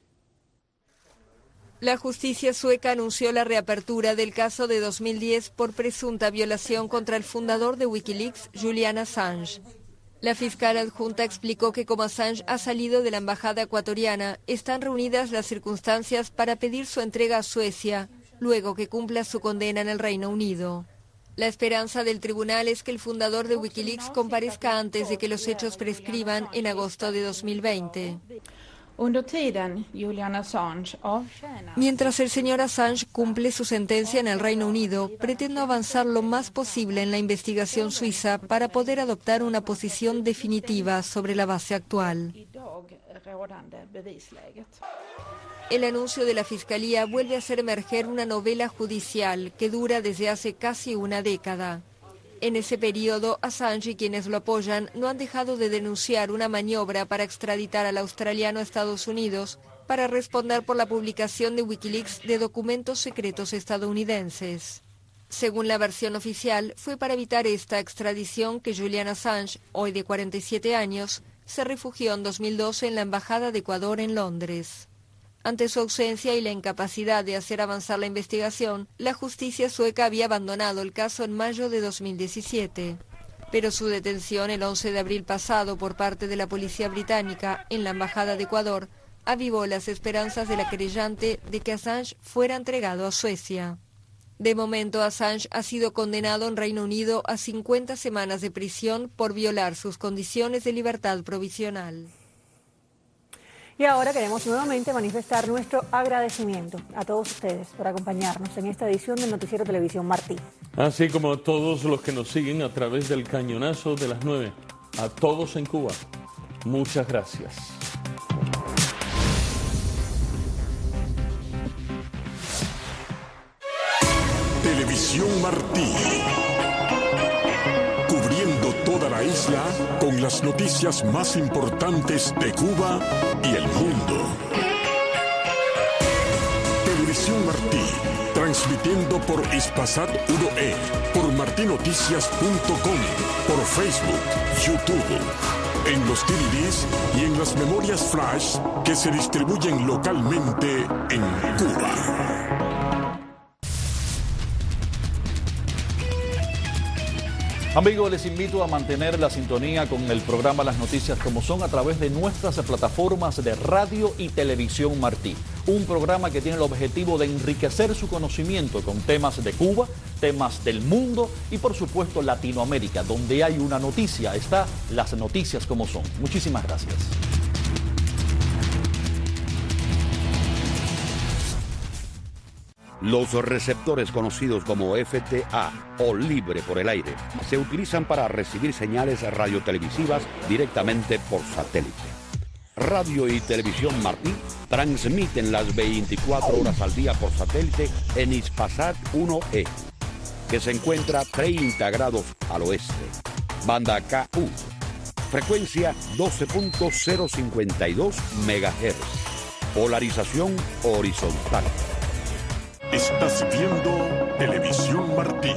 La justicia sueca anunció la reapertura del caso de dos mil diez por presunta violación contra el fundador de Wikileaks, Julian Assange. La fiscal adjunta explicó que como Assange ha salido de la embajada ecuatoriana, están reunidas las circunstancias para pedir su entrega a Suecia, luego que cumpla su condena en el Reino Unido. La esperanza del tribunal es que el fundador de Wikileaks comparezca antes de que los hechos prescriban en agosto de dos mil veinte. Mientras el señor Assange cumple su sentencia en el Reino Unido, pretende avanzar lo más posible en la investigación suiza para poder adoptar una posición definitiva sobre la base actual. El anuncio de la Fiscalía vuelve a hacer emerger una novela judicial que dura desde hace casi una década. En ese periodo, Assange y quienes lo apoyan no han dejado de denunciar una maniobra para extraditar al australiano a Estados Unidos para responder por la publicación de Wikileaks de documentos secretos estadounidenses. Según la versión oficial, fue para evitar esta extradición que Julian Assange, hoy de cuarenta y siete años, se refugió en dos mil doce en la Embajada de Ecuador en Londres. Ante su ausencia y la incapacidad de hacer avanzar la investigación, la justicia sueca había abandonado el caso en mayo de dos mil diecisiete. Pero su detención el once de abril pasado por parte de la policía británica en la Embajada de Ecuador avivó las esperanzas de la querellante de que Assange fuera entregado a Suecia. De momento, Assange ha sido condenado en Reino Unido a cincuenta semanas de prisión por violar sus condiciones de libertad provisional. Y ahora queremos nuevamente manifestar nuestro agradecimiento a todos ustedes por acompañarnos en esta edición del Noticiero Televisión Martí. Así como a todos los que nos siguen a través del cañonazo de las nueve. A todos en Cuba, muchas gracias. Televisión Martí. Cubriendo toda la isla con las noticias más importantes de Cuba y el mundo. Televisión Martí, transmitiendo por Hispasat uno E, por martinoticias punto com, por Facebook, YouTube, en los D V Ds y en las memorias flash que se distribuyen localmente en Cuba. Amigos, les invito a mantener la sintonía con el programa Las Noticias como son a través de nuestras plataformas de radio y televisión Martí. Un programa que tiene el objetivo de enriquecer su conocimiento con temas de Cuba, temas del mundo y por supuesto Latinoamérica. Donde hay una noticia, está Las Noticias como son. Muchísimas gracias. Los receptores conocidos como F T A o libre por el aire se utilizan para recibir señales radiotelevisivas directamente por satélite. Radio y Televisión Martí transmiten las veinticuatro horas al día por satélite en Hispasat uno E, que se encuentra treinta grados al oeste. Banda K U, frecuencia doce punto cero cincuenta y dos megahertz, polarización horizontal. Estás viendo Televisión Martí.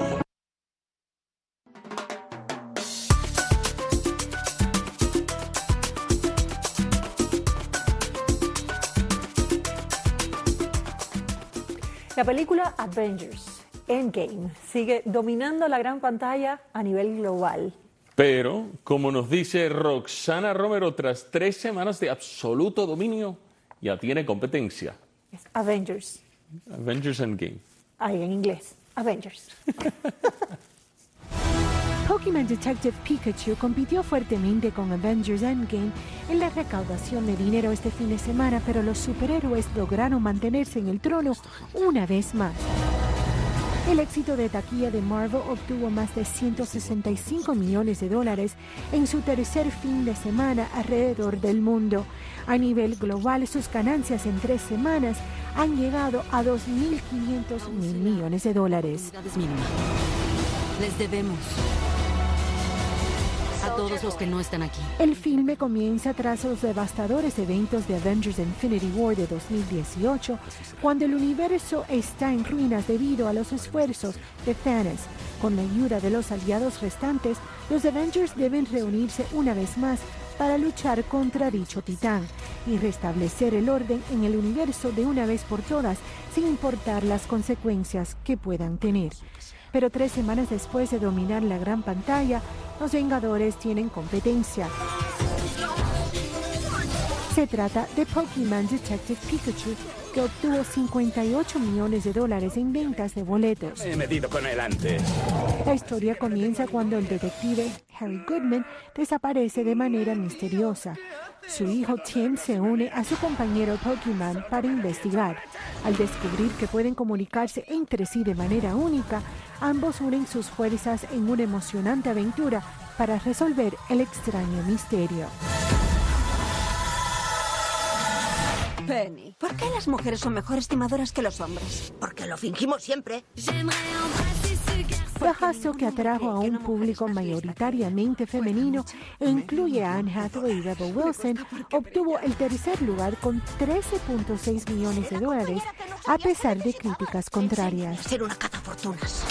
La película Avengers Endgame sigue dominando la gran pantalla a nivel global. Pero, como nos dice Roxana Romero, tras tres semanas de absoluto dominio, ya tiene competencia. Es Avengers. Avengers Endgame. Ahí en inglés. Avengers. Pokémon Detective Pikachu compitió fuertemente con Avengers Endgame en la recaudación de dinero este fin de semana, pero los superhéroes lograron mantenerse en el trono una vez más. El éxito de taquilla de Marvel obtuvo más de ciento sesenta y cinco millones de dólares en su tercer fin de semana alrededor del mundo. A nivel global, sus ganancias en tres semanas han llegado a dos mil quinientos mil millones de dólares. Les debemos a todos los que no están aquí. El filme comienza tras los devastadores eventos de Avengers Infinity War de dos mil dieciocho, cuando el universo está en ruinas debido a los esfuerzos de Thanos. Con la ayuda de los aliados restantes, los Avengers deben reunirse una vez más para luchar contra dicho titán y restablecer el orden en el universo de una vez por todas, sin importar las consecuencias que puedan tener. Pero tres semanas después de dominar la gran pantalla, los Vengadores tienen competencia. Se trata de Pokémon Detective Pikachu, que obtuvo cincuenta y ocho millones de dólares en ventas de boletos. Me he medido con él antes. La historia comienza cuando el detective Harry Goodman desaparece de manera misteriosa. Su hijo Tim se une a su compañero Pokémon para investigar. Al descubrir que pueden comunicarse entre sí de manera única, ambos unen sus fuerzas en una emocionante aventura para resolver el extraño misterio. Penny, ¿por qué las mujeres son mejor estimadoras que los hombres? Porque lo fingimos siempre. Fracaso que atrajo a un público mayoritariamente femenino e incluye a Anne Hathaway y Rebel Wilson, obtuvo el tercer lugar con trece punto seis millones de dólares, a pesar de críticas contrarias. Ser una cazafortunas.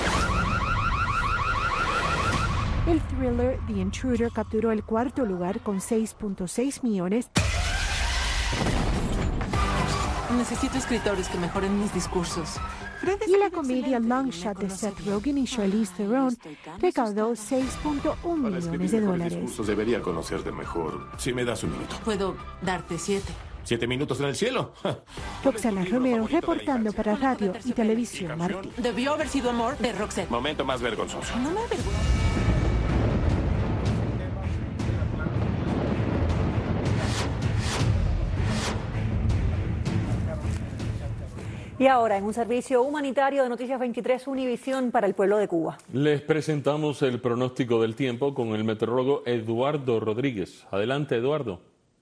El thriller The Intruder capturó el cuarto lugar con seis punto seis millones. Necesito escritores que mejoren mis discursos. Y la comedia Long Shot de Seth Rogen y Charlize Theron recaudó seis punto uno millones de dólares. Discursos debería conocerte mejor. Si me das un minuto. Puedo darte siete. ¿Siete minutos en el cielo? Roxana Romero reportando para Radio y Televisión Martí. Debió haber sido amor de Roxette. Momento más vergonzoso. No me avergüenzo. Y ahora, en un servicio humanitario de Noticias veintitrés Univisión para el pueblo de Cuba. Les presentamos el pronóstico del tiempo con el meteorólogo Eduardo Rodríguez. Adelante, Eduardo.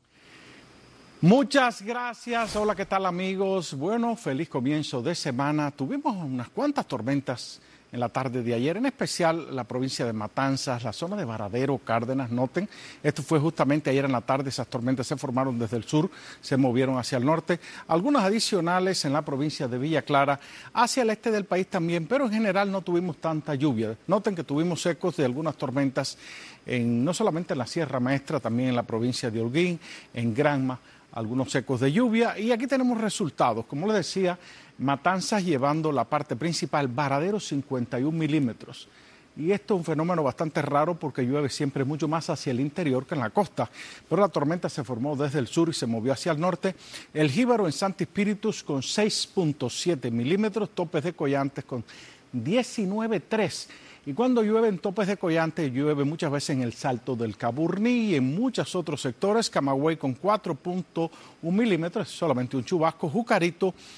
Muchas gracias. Hola, ¿qué tal, amigos? Bueno, feliz comienzo de semana. Tuvimos unas cuantas tormentas en la tarde de ayer, en especial la provincia de Matanzas, la zona de Varadero, Cárdenas. Noten, esto fue justamente ayer en la tarde, esas tormentas se formaron desde el sur, se movieron hacia el norte, algunas adicionales en la provincia de Villa Clara, hacia el este del país también, pero en general no tuvimos tanta lluvia. Noten que tuvimos ecos de algunas tormentas, en, no solamente en la Sierra Maestra, también en la provincia de Holguín, en Granma, algunos ecos de lluvia, y aquí tenemos resultados. Como les decía, Matanzas llevando la parte principal, Varadero cincuenta y un milímetros. Y esto es un fenómeno bastante raro porque llueve siempre mucho más hacia el interior que en la costa. Pero la tormenta se formó desde el sur y se movió hacia el norte. El Jíbaro en Santi Espíritus con seis punto siete milímetros, Topes de Collantes con diecinueve punto tres. Y cuando llueve en Topes de Collantes, llueve muchas veces en el Salto del Caburní y en muchos otros sectores. Camagüey con cuatro punto uno milímetros, solamente un chubasco. Jucarito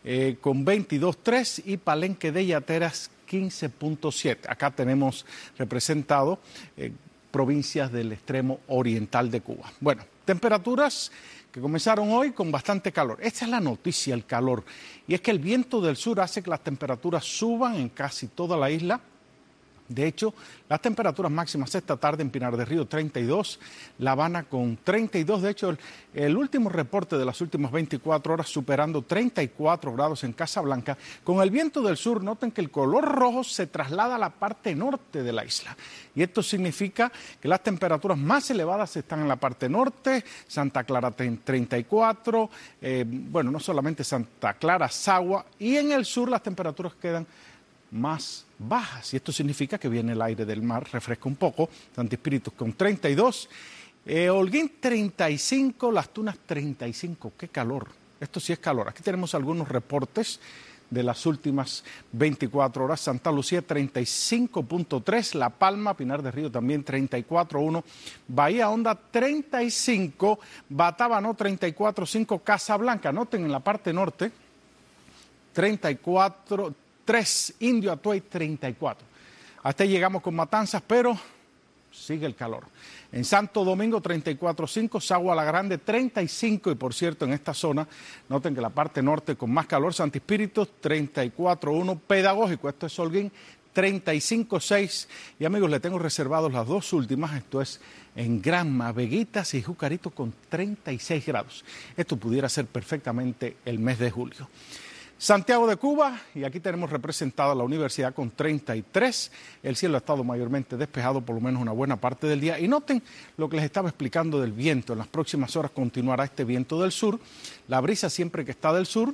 eh, con veintidós punto tres y Palenque de Yateras quince punto siete. Acá tenemos representado eh, provincias del extremo oriental de Cuba. Bueno, temperaturas que comenzaron hoy con bastante calor. Esta es la noticia, el calor. Y es que el viento del sur hace que las temperaturas suban en casi toda la isla. De hecho, las temperaturas máximas esta tarde en Pinar del Río treinta y dos, La Habana con treinta y dos. De hecho, el, el último reporte de las últimas veinticuatro horas superando treinta y cuatro grados en Casablanca. Con el viento del sur, noten que el color rojo se traslada a la parte norte de la isla. Y esto significa que las temperaturas más elevadas están en la parte norte, Santa Clara treinta y cuatro, eh, bueno, no solamente Santa Clara, Sagua, y en el sur las temperaturas quedan más bajas, y esto significa que viene el aire del mar, refresca un poco. Santi Espíritu con treinta y dos, eh, Holguín treinta y cinco, Las Tunas treinta y cinco, qué calor, esto sí es calor. Aquí tenemos algunos reportes de las últimas veinticuatro horas. Santa Lucía treinta y cinco punto tres, La Palma, Pinar del Río también treinta y cuatro punto uno, Bahía Honda treinta y cinco, Batábano treinta y cuatro punto cinco, Casablanca, noten en la parte norte, treinta y cuatro tres, Indio Atuay treinta y cuatro. Hasta ahí llegamos con Matanzas, pero sigue el calor. En Santo Domingo treinta y cuatro punto cinco, Sagua La Grande treinta y cinco, y por cierto en esta zona, noten que la parte norte con más calor, Santi Espíritu treinta y cuatro punto uno, Pedagógico, esto es Holguín treinta y cinco punto seis, y amigos, le tengo reservados las dos últimas, esto es en Granma, Veguitas y Jucarito con treinta y seis grados. Esto pudiera ser perfectamente el mes de julio. Santiago de Cuba, y aquí tenemos representada la universidad con treinta y tres, el cielo ha estado mayormente despejado por lo menos una buena parte del día, y noten lo que les estaba explicando del viento. En las próximas horas continuará este viento del sur, la brisa siempre que está del sur,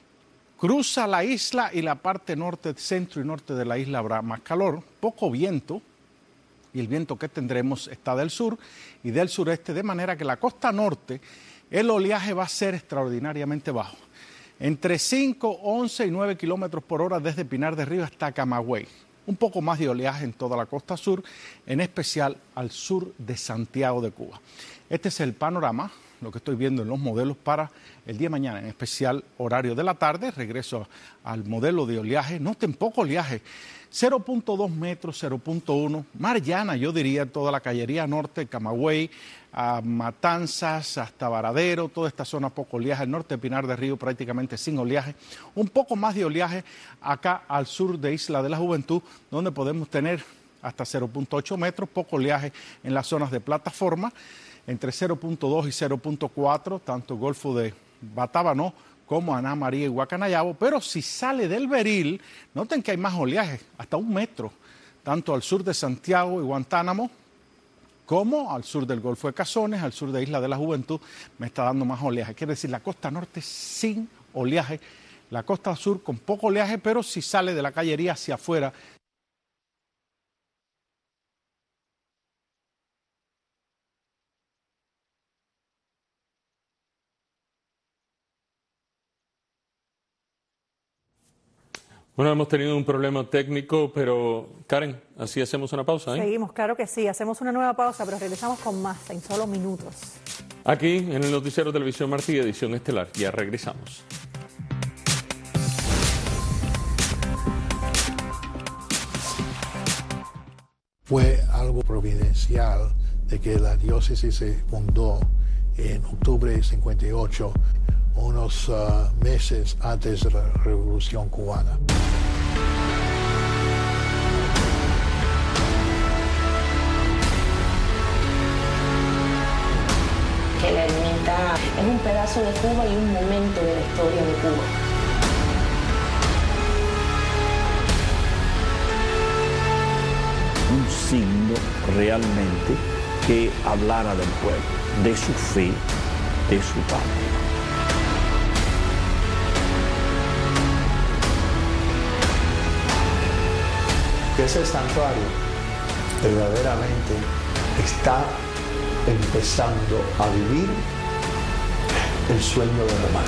cruza la isla, y la parte norte, centro y norte de la isla habrá más calor, poco viento, y el viento que tendremos está del sur y del sureste, de manera que la costa norte, el oleaje va a ser extraordinariamente bajo. Entre cinco, once y nueve kilómetros por hora desde Pinar del Río hasta Camagüey. Un poco más de oleaje en toda la costa sur, en especial al sur de Santiago de Cuba. Este es el panorama, lo que estoy viendo en los modelos para el día de mañana, en especial horario de la tarde. Regreso al modelo de oleaje. Noten poco oleaje, cero punto dos metros, cero punto uno. Mar llana, yo diría, toda la callería norte, Camagüey, a Matanzas, hasta Varadero, toda esta zona poco oleaje. El norte de Pinar del Río prácticamente sin oleaje. Un poco más de oleaje acá al sur de Isla de la Juventud, donde podemos tener hasta cero punto ocho metros, poco oleaje en las zonas de plataforma, entre cero punto dos y cero punto cuatro, tanto Golfo de Batábano como Aná María y Guacanayabo, pero si sale del Beril, noten que hay más oleaje, hasta un metro, tanto al sur de Santiago y Guantánamo, como al sur del Golfo de Cazones, al sur de Isla de la Juventud, me está dando más oleaje. Quiere decir, la costa norte sin oleaje, la costa sur con poco oleaje, pero si sale de la callería hacia afuera. Bueno, hemos tenido un problema técnico, pero Karen, así hacemos una pausa, ¿eh? Seguimos, claro que sí. Hacemos una nueva pausa, pero regresamos con más en solo minutos. Aquí en el Noticiero Televisión Martí, edición estelar. Ya regresamos. Fue algo providencial de que la diócesis se fundó en octubre de cincuenta y ocho, unos uh, meses antes de la Revolución Cubana. Que la ermita es un pedazo de Cuba y un momento de la historia de Cuba. Un signo realmente que hablara del pueblo, de su fe, de su patria. Que ese santuario verdaderamente está empezando a vivir el sueño de Román.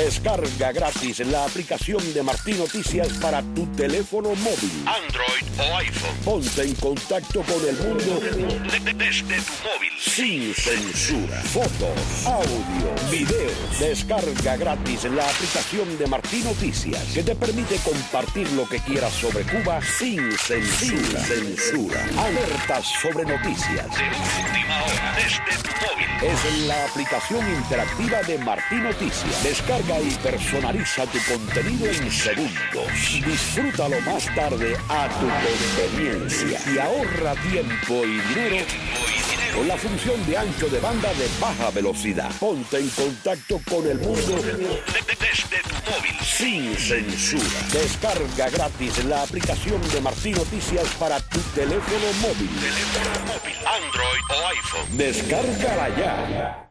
Descarga gratis la aplicación de Martín Noticias para tu teléfono móvil, Android o iPhone. Ponte en contacto con el mundo desde tu móvil, sin censura. Fotos, audio, videos. Descarga gratis la aplicación de Martín Noticias, que te permite compartir lo que quieras sobre Cuba sin censura. Sin censura. Alertas sobre noticias de última hora desde tu móvil. Es la aplicación interactiva de Martín Noticias. Descarga y personaliza tu contenido en segundos. Disfrútalo más tarde a tu conveniencia y ahorra tiempo y dinero con la función de ancho de banda de baja velocidad. Ponte en contacto con el mundo desde tu móvil, sin censura. Descarga gratis la aplicación de Martín Noticias para tu teléfono móvil. Teléfono móvil, Android o iPhone. Descárgala ya.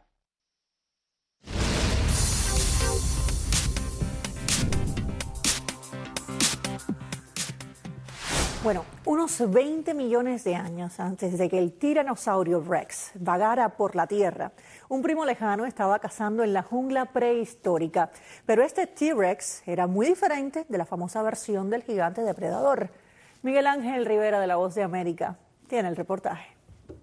Bueno, unos veinte millones de años antes de que el tiranosaurio Rex vagara por la Tierra, un primo lejano estaba cazando en la jungla prehistórica. Pero este T-Rex era muy diferente de la famosa versión del gigante depredador. Miguel Ángel Rivera, de La Voz de América, tiene el reportaje.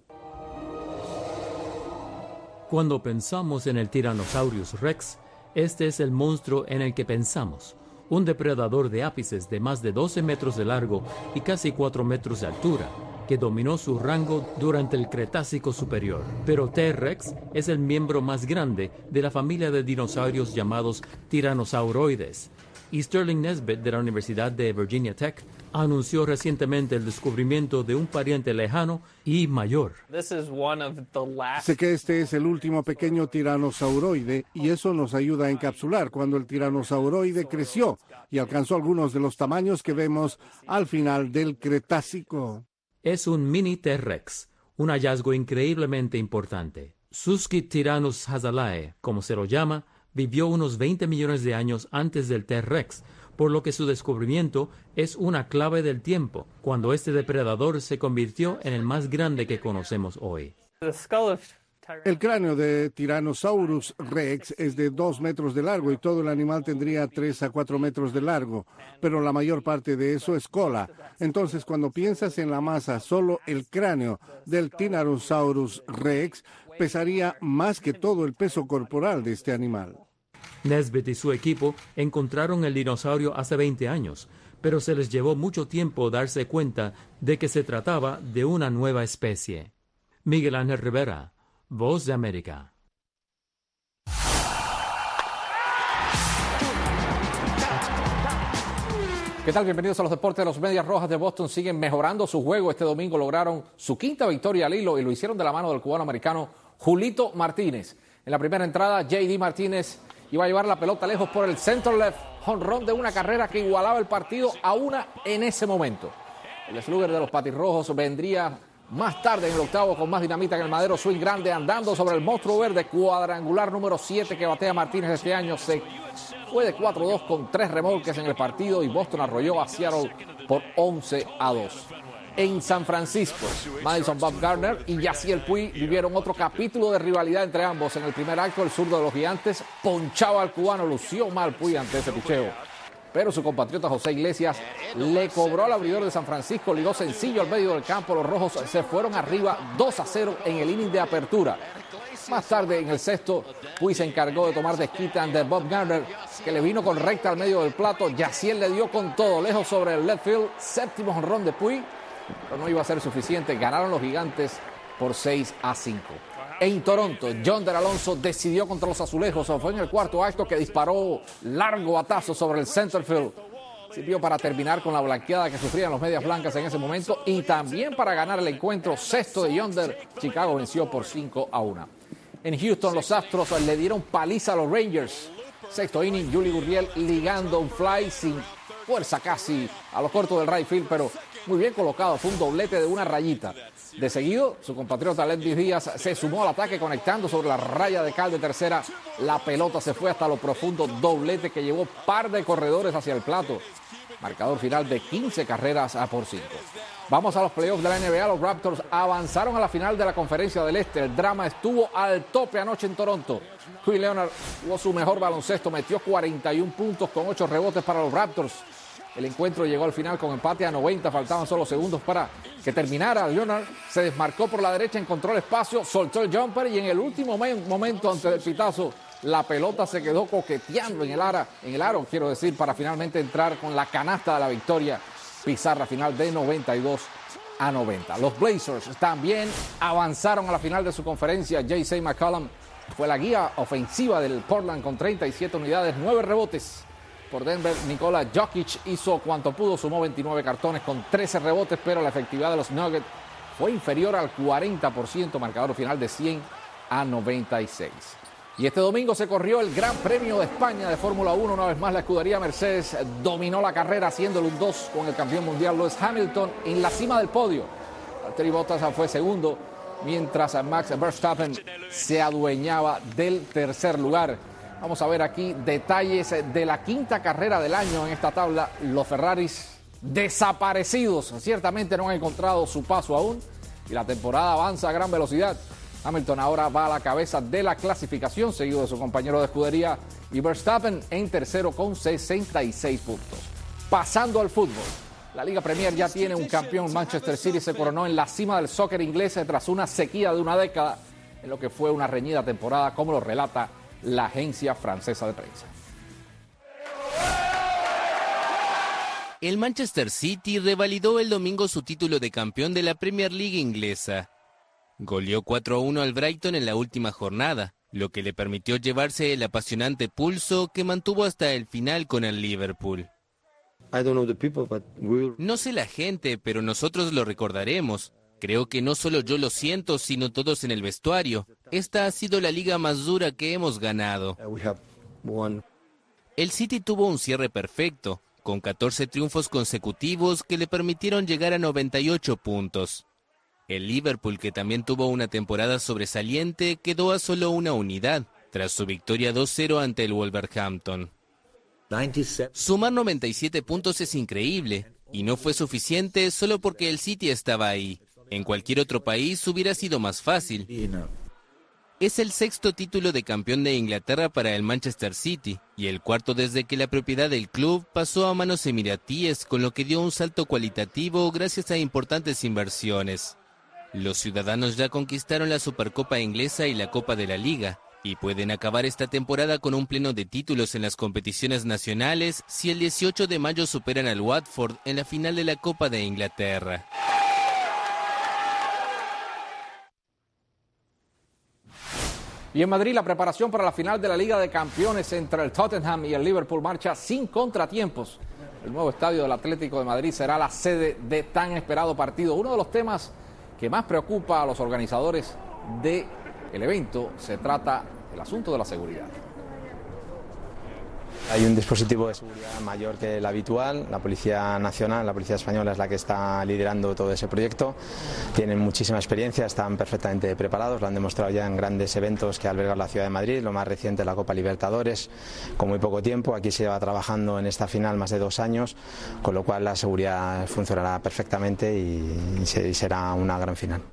Cuando pensamos en el Tyrannosaurus Rex, este es el monstruo en el que pensamos. Un depredador de ápices de más de doce metros de largo y casi cuatro metros de altura, que dominó su rango durante el Cretácico superior. Pero T-Rex es el miembro más grande de la familia de dinosaurios llamados tiranosauroides. Y Sterling Nesbitt, de la Universidad de Virginia Tech, anunció recientemente el descubrimiento de un pariente lejano y mayor. Sé que este es el último pequeño tiranosauroide y eso nos ayuda a encapsular cuando el tiranosauroide creció y alcanzó algunos de los tamaños que vemos al final del Cretácico. Es un mini T-Rex, un hallazgo increíblemente importante. Susquityrannus hazalae, como se lo llama, vivió unos veinte millones de años antes del T-Rex, por lo que su descubrimiento es una clave del tiempo, cuando este depredador se convirtió en el más grande que conocemos hoy. El cráneo de Tyrannosaurus Rex es de dos metros de largo y todo el animal tendría tres a cuatro metros de largo, pero la mayor parte de eso es cola. Entonces, cuando piensas en la masa, solo el cráneo del Tyrannosaurus Rex pesaría más que todo el peso corporal de este animal. Nesbitt y su equipo encontraron el dinosaurio hace veinte años, pero se les llevó mucho tiempo darse cuenta de que se trataba de una nueva especie. Miguel Ángel Rivera, Voz de América. ¿Qué tal? Bienvenidos a los deportes. Los Medias Rojas de Boston siguen mejorando su juego. Este domingo lograron su quinta victoria al hilo y lo hicieron de la mano del cubano-americano Julito Martínez. En la primera entrada, J D Martínez iba a llevar la pelota lejos por el center left, jonrón de una carrera que igualaba el partido a una en ese momento. El slugger de los Patirrojos vendría más tarde en el octavo con más dinamita en el madero, swing grande andando sobre el monstruo verde, cuadrangular número siete que batea Martínez este año. Se fue de cuatro dos con tres remolques en el partido y Boston arrolló a Seattle por once a dos. En San Francisco, Madison Bumgarner y Yasiel Puig vivieron otro capítulo de rivalidad entre ambos. En el primer acto, el zurdo de los Gigantes ponchaba al cubano, lució mal Puig ante ese picheo. Pero su compatriota José Iglesias le cobró al abridor de San Francisco, ligó sencillo al medio del campo. Los rojos se fueron arriba dos a cero en el inning de apertura. Más tarde, en el sexto, Puig se encargó de tomar desquite ante Bumgarner, que le vino con recta al medio del plato. Yasiel le dio con todo, lejos sobre el left field. Séptimo jonrón de Puig, pero no iba a ser suficiente. Ganaron los Gigantes por seis a cinco. En Toronto, Yonder Alonso decidió contra los azulejos. Fue en el cuarto acto que disparó largo batazo sobre el center field. Sirvió para terminar con la blanqueada que sufrían los medias blancas en ese momento y también para ganar el encuentro. Sexto de Yonder, Chicago venció por cinco a uno. En Houston, los Astros le dieron paliza a los Rangers. Sexto inning, Yuli Gurriel ligando un fly sin fuerza casi a lo corto del right field, pero muy bien colocado. Fue un doblete de una rayita. De seguido, su compatriota Ledby Díaz se sumó al ataque conectando sobre la raya de cal de tercera. La pelota se fue hasta lo profundo, doblete que llevó par de corredores hacia el plato. Marcador final de quince carreras a por cinco. Vamos a los playoffs de la N B A. Los Raptors avanzaron a la final de la Conferencia del Este. El drama estuvo al tope anoche en Toronto. Kawhi Leonard jugó su mejor baloncesto, metió cuarenta y un puntos con ocho rebotes para los Raptors. El encuentro llegó al final con empate a noventa, faltaban solo segundos para que terminara. Leonard se desmarcó por la derecha, encontró el espacio, soltó el jumper y en el último momento antes del pitazo, la pelota se quedó coqueteando en el, ara, en el aro, quiero decir, para finalmente entrar con la canasta de la victoria. Pizarra final de noventa y dos a noventa. Los Blazers también avanzaron a la final de su conferencia. J C McCollum fue la guía ofensiva del Portland con treinta y siete unidades, nueve rebotes. Por Denver, Nikola Jokic hizo cuanto pudo, sumó veintinueve cartones con trece rebotes, pero la efectividad de los Nuggets fue inferior al cuarenta por ciento, marcador final de cien a noventa y seis. Y este domingo se corrió el Gran Premio de España de Fórmula uno. Una vez más, la escudería Mercedes dominó la carrera, haciéndole un dos con el campeón mundial Lewis Hamilton en la cima del podio. Valtteri Bottas fue segundo, mientras Max Verstappen se adueñaba del tercer lugar. Vamos a ver aquí detalles de la quinta carrera del año en esta tabla. Los Ferraris desaparecidos, ciertamente no han encontrado su paso aún y la temporada avanza a gran velocidad. Hamilton ahora va a la cabeza de la clasificación, seguido de su compañero de escudería, y Verstappen en tercero con sesenta y seis puntos. Pasando al fútbol, la Liga Premier ya tiene un campeón. Manchester City se coronó en la cima del soccer inglés tras una sequía de una década en lo que fue una reñida temporada, como lo relata la agencia francesa de prensa. El Manchester City revalidó el domingo su título de campeón de la Premier League inglesa. Goleó cuatro a uno al Brighton en la última jornada, lo que le permitió llevarse el apasionante pulso que mantuvo hasta el final con el Liverpool. No sé la gente, pero nosotros lo recordaremos. Creo que no solo yo lo siento, sino todos en el vestuario. Esta ha sido la liga más dura que hemos ganado. El City tuvo un cierre perfecto, con catorce triunfos consecutivos que le permitieron llegar a noventa y ocho puntos. El Liverpool, que también tuvo una temporada sobresaliente, quedó a solo una unidad, tras su victoria dos cero ante el Wolverhampton. Sumar noventa y siete puntos es increíble, y no fue suficiente solo porque el City estaba ahí. En cualquier otro país hubiera sido más fácil. Es el sexto título de campeón de Inglaterra para el Manchester City, y el cuarto desde que la propiedad del club pasó a manos emiratíes, con lo que dio un salto cualitativo gracias a importantes inversiones. Los ciudadanos ya conquistaron la Supercopa inglesa y la Copa de la Liga, y pueden acabar esta temporada con un pleno de títulos en las competiciones nacionales si el dieciocho de mayo superan al Watford en la final de la Copa de Inglaterra. Y en Madrid, la preparación para la final de la Liga de Campeones entre el Tottenham y el Liverpool marcha sin contratiempos. El nuevo estadio del Atlético de Madrid será la sede de tan esperado partido. Uno de los temas que más preocupa a los organizadores del evento se trata del asunto de la seguridad. Hay un dispositivo de seguridad mayor que el habitual. La Policía Nacional, la Policía Española es la que está liderando todo ese proyecto. Tienen muchísima experiencia, están perfectamente preparados, lo han demostrado ya en grandes eventos que alberga la ciudad de Madrid, lo más reciente la Copa Libertadores, con muy poco tiempo. Aquí se lleva trabajando en esta final más de dos años, con lo cual la seguridad funcionará perfectamente y será una gran final.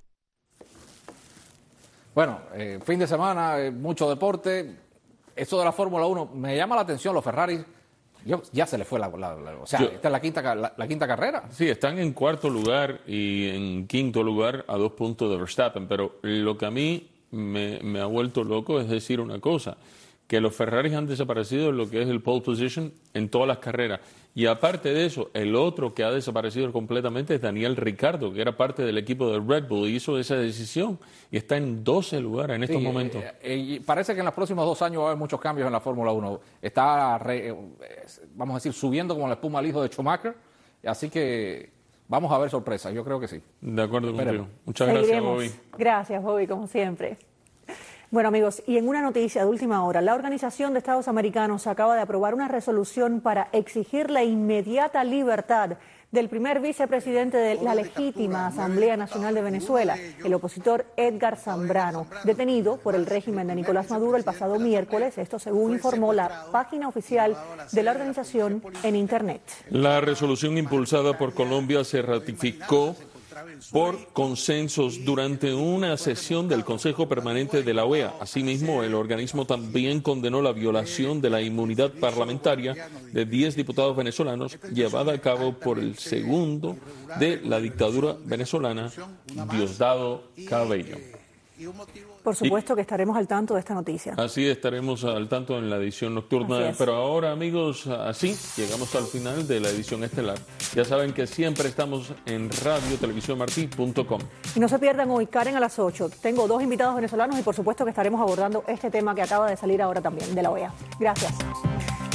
Bueno, eh, fin de semana, eh, mucho deporte. Esto de la Fórmula uno me llama la atención. Los Ferrari, yo, ya se les fue la, la, la o sea, yo, esta es la quinta, la, la quinta carrera. Sí, están en cuarto lugar y en quinto lugar a dos puntos de Verstappen, pero lo que a mí me, me ha vuelto loco es decir una cosa, que los Ferraris han desaparecido en lo que es el pole position en todas las carreras. Y aparte de eso, el otro que ha desaparecido completamente es Daniel Ricciardo, que era parte del equipo de Red Bull y hizo esa decisión y está en doce lugares en estos sí, momentos. Eh, eh, y parece que en los próximos dos años va a haber muchos cambios en la Fórmula uno. Está, re, eh, vamos a decir, subiendo como la espuma al hijo de Schumacher, así que vamos a ver sorpresas, yo creo que sí. De acuerdo Esperemos. contigo. Muchas gracias, Bobby. Gracias, Bobby, como siempre. Bueno, amigos, y en una noticia de última hora, la Organización de Estados Americanos acaba de aprobar una resolución para exigir la inmediata libertad del primer vicepresidente de la legítima Asamblea Nacional de Venezuela, el opositor Edgar Zambrano, detenido por el régimen de Nicolás Maduro el pasado miércoles, esto según informó la página oficial de la organización en Internet. La resolución impulsada por Colombia se ratificó por consensos durante una sesión del Consejo Permanente de la O E A. Asimismo, el organismo también condenó la violación de la inmunidad parlamentaria de diez diputados venezolanos llevada a cabo por el segundo de la dictadura venezolana, Diosdado Cabello. Por supuesto que estaremos al tanto de esta noticia. Así estaremos al tanto en la edición nocturna. Pero ahora, amigos, así llegamos al final de la edición estelar. Ya saben que siempre estamos en radio televisión martí punto com. Y no se pierdan hoy, Karen, a las ocho. Tengo dos invitados venezolanos y por supuesto que estaremos abordando este tema que acaba de salir ahora también de la O E A. Gracias.